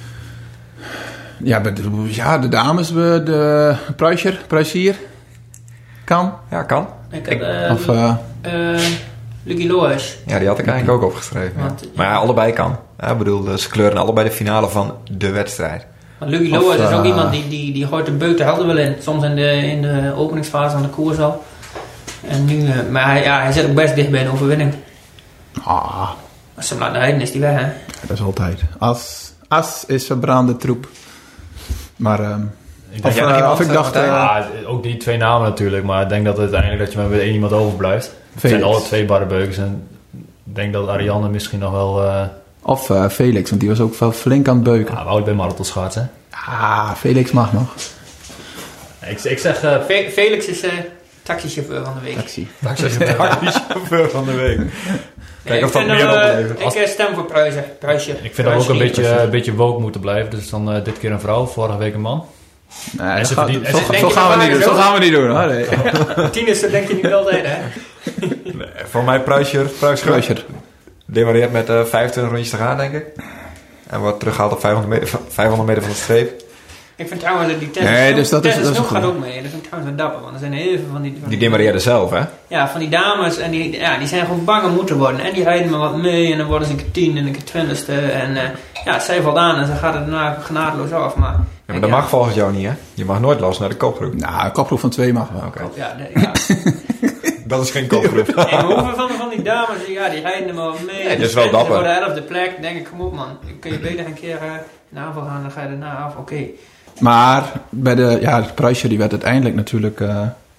Ja, de, ja, de dames, de Pruisier, Pruisier. Kan. Ja, kan. Ik had, uh, of, uh, uh, Lucky Lois. Ja, die had ik eigenlijk ook opgeschreven. Ja. Want, maar ja, allebei kan. Ja, ik bedoel, ze kleuren allebei de finale van de wedstrijd. Maar Lucky Lois is ook uh, iemand die, die, die gooit de beuk de helden wel in. Soms in de, in de openingsfase van de koers al. En nu, uh, maar hij, ja, hij zit ook best dicht bij een overwinning. Ah. Als ze hem laten rijden, is die weg, hè? Dat is altijd. As, as is verbrande troep. Maar... Um, Ik of, uh, of ik dacht... Uh, ja, ook die twee namen natuurlijk. Maar ik denk dat uiteindelijk dat je maar met één iemand overblijft. Het zijn alle twee barrebeukers. En ik denk dat Ariane misschien nog wel... Uh, of uh, Felix, want die was ook wel flink aan het beuken. Ja, we houden bij marathonschaatsen. Ah, Felix mag nog. Ik, ik zeg... Uh, Fe- Felix is uh, taxichauffeur van de week. Taxi. Taxichauffeur van de week. Kijk of dat ik meer uh, oplevert. Ik uh, stem voor Pruisen. Pruisje. Ik vind dat we ook een beetje, een beetje woke moeten blijven. Dus dan uh, dit keer een vrouw, vorige week een man. Nee, en dat ze gaat, verdient, zo, en zo, zo gaan we niet doen. Zo gaan we niet doen. Hoor. Nee. Tien is dat denk je niet altijd, hè? Nee, voor mij Pruisier. Pruisier. Demareert met uh, vijfentwintig rondjes te gaan, denk ik. En wordt teruggehaald op vijfhonderd meter, vijfhonderd meter van de streep. Ik vind trouwens dat die Tess nee, dus dat Tess is, dat is gaat ook mee. Dat vind ik trouwens wel dapper. Want er zijn heel veel van die... Van die demareerde zelf, hè? Ja, van die dames. En die, ja, die zijn gewoon bang om moeten worden. En die rijden maar wat mee. En dan worden ze een keer tien en een keer twintigste. En uh, ja, zij valt aan. En ze gaat het daarna genadeloos af. Maar, ja, maar dat ja. mag volgens jou niet, hè? Je mag nooit los naar de kopgroep. Nou, een kopgroep van twee mag wel. Okay. Ja, de, ja. Dat is geen kopgroep. En hoeveel van, van die dames, ja, die rijden er maar wat mee. Nee, dat is wel dapper. Voor de elfde plek, denk ik, kom op man. Kun je beter een keer uh, in aanval gaan, dan ga je erna af, oké. Okay. Maar bij de, ja, de Pruisje, die werd uiteindelijk natuurlijk... Uh,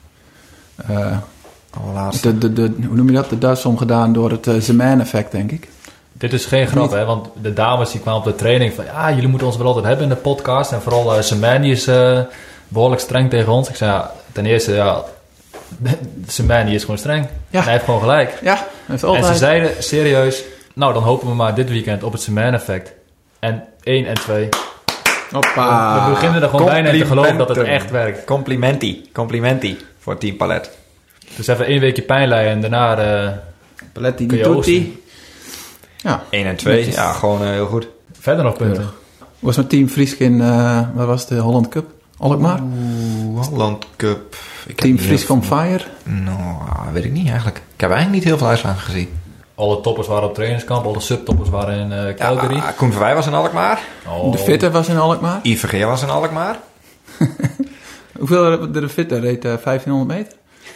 uh, de, de, de, hoe noem je dat? De das omgedaan door het uh, Zeman-effect, denk ik. Dit is geen grap, hè? Want de dames die kwamen op de training van... Ja, jullie moeten ons wel altijd hebben in de podcast. En vooral uh, Zeman, die is uh, behoorlijk streng tegen ons. Ik zei, ja, ten eerste, ja... Zeman, die is gewoon streng. Ja. Hij heeft gewoon gelijk. Ja, heeft altijd. En ze zeiden, serieus... Nou, dan hopen we maar dit weekend op het Zeman-effect. En één en twee... Hoppa. We beginnen er gewoon bijna in te geloven dat het echt werkt. Complimenti. Complimenti voor Team Palet. Dus even één weekje pijn lijden en daarna... Uh, Paletti di tutti. Ja. één en twee. Ja, gewoon uh, heel goed. Verder nog punten. Ja. Was mijn team Friesk in... Uh, wat was de Holland Cup? Alkmaar? Oeh, Holland Cup. Ik team Friesk on fire? Nou, weet ik niet eigenlijk. Ik heb eigenlijk niet heel veel uitslagen gezien. Alle toppers waren op trainingskamp, alle subtoppers waren in uh, Calgary. Ja, Koen Verwij was in Alkmaar. Oh. De Fitter was in Alkmaar. I V G was in Alkmaar. Hoeveel de Fitter reed? Uh, vijftienhonderd meter?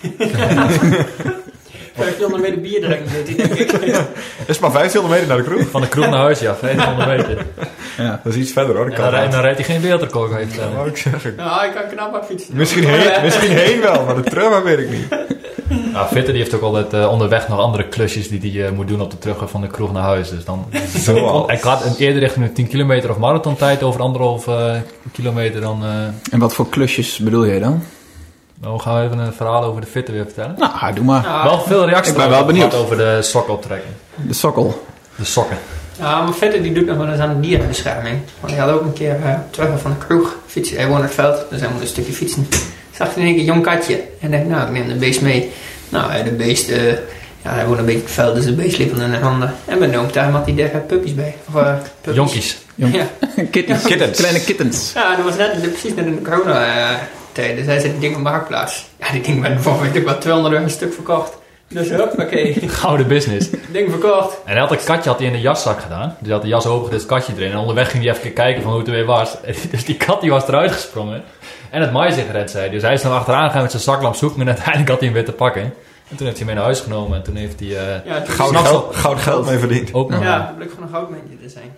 vijftienhonderd meter bier drinken, denk ik. Het is maar vijftienhonderd meter naar de kroeg. Van de kroeg naar huis, ja, vijftienhonderd meter. Ja. Dat is iets verder hoor. En dan, rij, dan rijdt hij geen wereldrecord, heeft hij. Nou, ik zeg nou, ik kan knap wat fietsen. Misschien heen, misschien heen wel, maar de terug weet ik niet. Nou, Fitter die heeft ook altijd uh, onderweg nog andere klusjes die hij uh, moet doen op de terug van de kroeg naar huis. Dus dan... Zo Hij gaat een eerder richting een tien kilometer of marathontijd over anderhalf uh, kilometer dan... Uh... En wat voor klusjes bedoel jij dan? Nou, gaan we even een verhaal over de Fitter weer vertellen. Nou, doe maar. Ja, wel veel reacties. Ik ben wel benieuwd. Over de sokken optrekken. De sokkel. De sokken. Ja, maar Fitter die doet nog wel eens aan de dierenbescherming. Want hij had ook een keer uh, terug van de kroeg fietsen. Hij woont in het veld, dus hij moet een stukje fietsen. Zag hij in één keer een jong katje. En dacht, nou, ik neem de beest mee. Nou, de beest, uh, ja, hij woont een beetje in het veld, dus de beest liep in de handen. En bij de daar had hij daar puppies bij. Of, uh, puppies. Jonkies. Jong. Ja. Kittens. Kittens. Kleine kittens. Ja, dat was net precies net in de corona uh, tijd. Dus hij zet die ding op marktplaats. Ja, die ding werd voor weet ik wat tweehonderd euro een stuk verkocht. Dus huppakee. Gouden business. Ding verkocht. En hij had een katje had hij in de jaszak gedaan. Dus hij had de jas open, dit katje erin. En onderweg ging hij even kijken van hoe het er weer was. Dus die kat die was eruit gesprongen. En het maïs gered, zei hij. Dus hij is dan achteraan gegaan met zijn zaklamp zoeken. En uiteindelijk had hij hem weer te pakken. En toen heeft hij hem mee naar huis genomen. En toen heeft hij... Uh, ja, goud, geld, goud geld mee verdiend. Ook nog. Ja, het bleek gewoon een goudmijntje te zijn.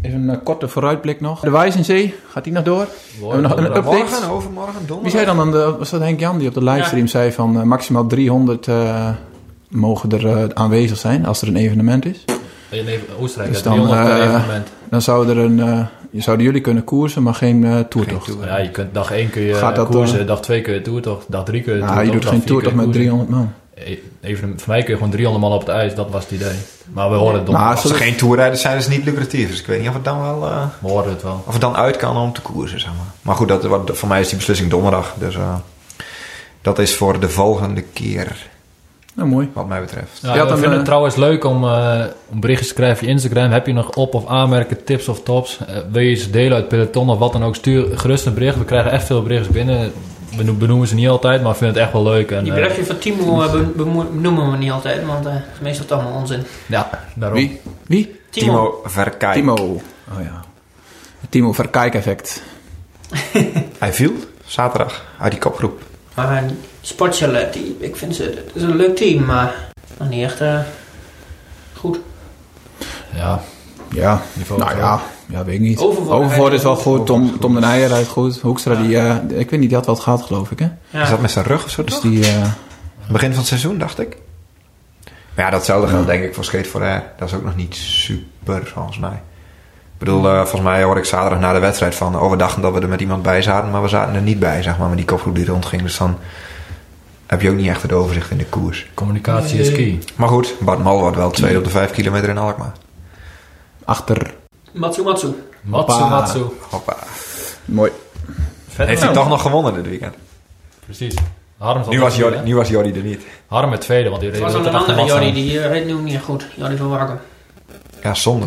Even een korte vooruitblik nog. De Wijzenzee, gaat die nog door? Hebben we nog een update? Morgen, overmorgen, donderdag. Wie zei dan, aan de, was dat Henk Jan die op de livestream ja. zei van uh, maximaal driehonderd uh, mogen er uh, aanwezig zijn als er een evenement is? In Oostenrijk, dus dan, uh, evenement. Dan zou er een, uh, zouden jullie kunnen koersen, maar geen uh, toertocht. Geen tour. Ja, je kunt dag één kun je Gaat dat, koersen, uh, dag twee kun je toertocht, dag drie kun je toertocht. Ja, je doet geen toertocht met driehonderd man. Even, voor mij kun je gewoon driehonderd man op het ijs, dat was het idee. Maar we horen het donderdag. Als er geen toerrijders zijn, is het niet lucratief. Dus ik weet niet of het dan wel... Uh, we horen het wel. Of het dan uit kan om te koersen, zeg maar. Maar goed, dat, wat, voor mij is die beslissing donderdag. Dus uh, dat is voor de volgende keer. Nou, mooi. Wat mij betreft. Ja, ja, we vinden uh, het trouwens leuk om, uh, om berichtjes te schrijven via Instagram. Heb je nog op- of aanmerken, tips of tops? Uh, wil je ze delen uit peloton of wat dan ook? Stuur gerust een bericht. We krijgen echt veel berichtjes binnen. We benoemen ze niet altijd, maar we vinden het echt wel leuk. En, die berichtje uh, van Timo uh, benoemen we niet altijd, want het uh, is meestal toch allemaal onzin. Ja, daarom. Wie? Wie? Timo, Timo Verkijk. Timo. Oh ja. Timo Verkijk effect. Hij viel zaterdag uit die kopgroep. Maar Sportchalet, die, ik vind ze, het is een leuk team, maar nog niet echt uh, goed. Ja. Ja, nou ja, ja, ja, weet ik niet. Overvoort is wel goed, Tom, Tom de Nijer rijdt goed. Hoekstra, ja. die, uh, ik weet niet, die had wat gehad geloof ik, hè? Ja. Is dat met zijn rug of zo? Dus die, uh, begin van het seizoen, dacht ik. Maar ja, datzelfde geldt denk ik voor Skate for Air. Dat is ook nog niet super, volgens mij. Ik bedoel, uh, volgens mij hoorde ik zaterdag na de wedstrijd van... Oh, we dachten dat we er met iemand bij zaten, maar we zaten er niet bij, zeg maar. Met die kopgroep die rondging, dus dan... heb je ook niet echt het overzicht in de koers. Communicatie is key. Maar goed, Bart Mal wordt wel tweede op de vijf kilometer in Alkmaar. Achter... Matsu Matsu. Matsu Matsu. Hoppa. Mooi. Vet Heeft hij toch nog gewonnen dit weekend? Precies. Nu was, Jordi, nu was Jordi er niet. Harm met tweede, want die reed... Het was een andere Jordi, die uh, heet nu niet goed. Jordi van Wagen. Ja, zonde.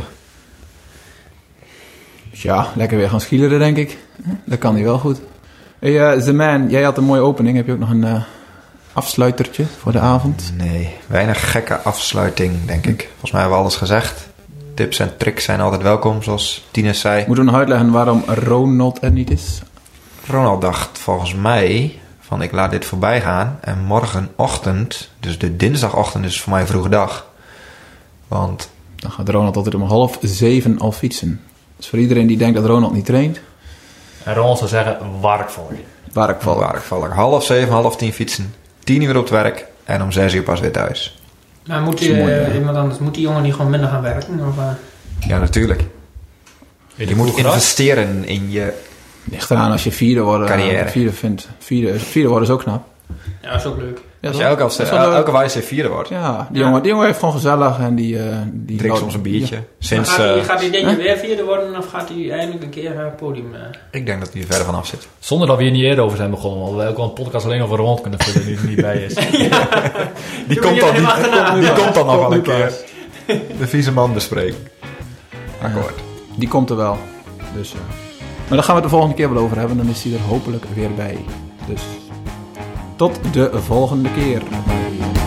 Ja, lekker weer gaan skileren, denk ik. Dat kan hij wel goed. Hey, uh, The Man, jij had een mooie opening. Heb je ook nog een uh, afsluitertje voor de avond? Nee, weinig gekke afsluiting, denk ik. Volgens mij hebben we alles gezegd. Tips en tricks zijn altijd welkom, zoals Tines zei. Moeten we nog uitleggen waarom Ronald er niet is? Ronald dacht volgens mij van ik laat dit voorbij gaan. En morgenochtend, dus de dinsdagochtend is voor mij vroege dag. Want... dan gaat Ronald altijd om half zeven al fietsen. Dus voor iedereen die denkt dat Ronald niet traint. En Ronald zou zeggen, warkvallig. Warkvallig. Warkvallig. Half zeven, half tien fietsen. Tien uur op het werk. En om zes uur pas weer thuis. Maar moet die, mooi, uh, iemand anders, moet die jongen niet gewoon minder gaan werken? Of, uh... Ja, natuurlijk. Je, je moet investeren in je ligt eraan als je vierde wordt. Carrière. Vierde vindt. Vierde, vierde worden is ook knap. Ja, dat is ook leuk. Ja, als je elke, als, uh, elke wijze vierde wordt. Ja, die, ja. Jongen, die jongen heeft gewoon gezellig en die... Uh, die drinkt soms een biertje. Ja. Sinds, gaat hij uh, gaat denk je weer vierde worden of gaat hij eindelijk een keer het podium... Uh... Ik denk dat hij er verder vanaf zit. Zonder dat we hier niet eerder over zijn begonnen. Want we ook wel een podcast alleen over Ronald kunnen vullen die er niet bij is. ja. Die, komt dan, die, die, die komt dan nog wel een keer. De vieze man bespreken. Akkoord. Ja, die komt er wel. Dus, uh, maar daar gaan we het de volgende keer wel over hebben. Dan is hij er hopelijk weer bij. Dus tot de volgende keer.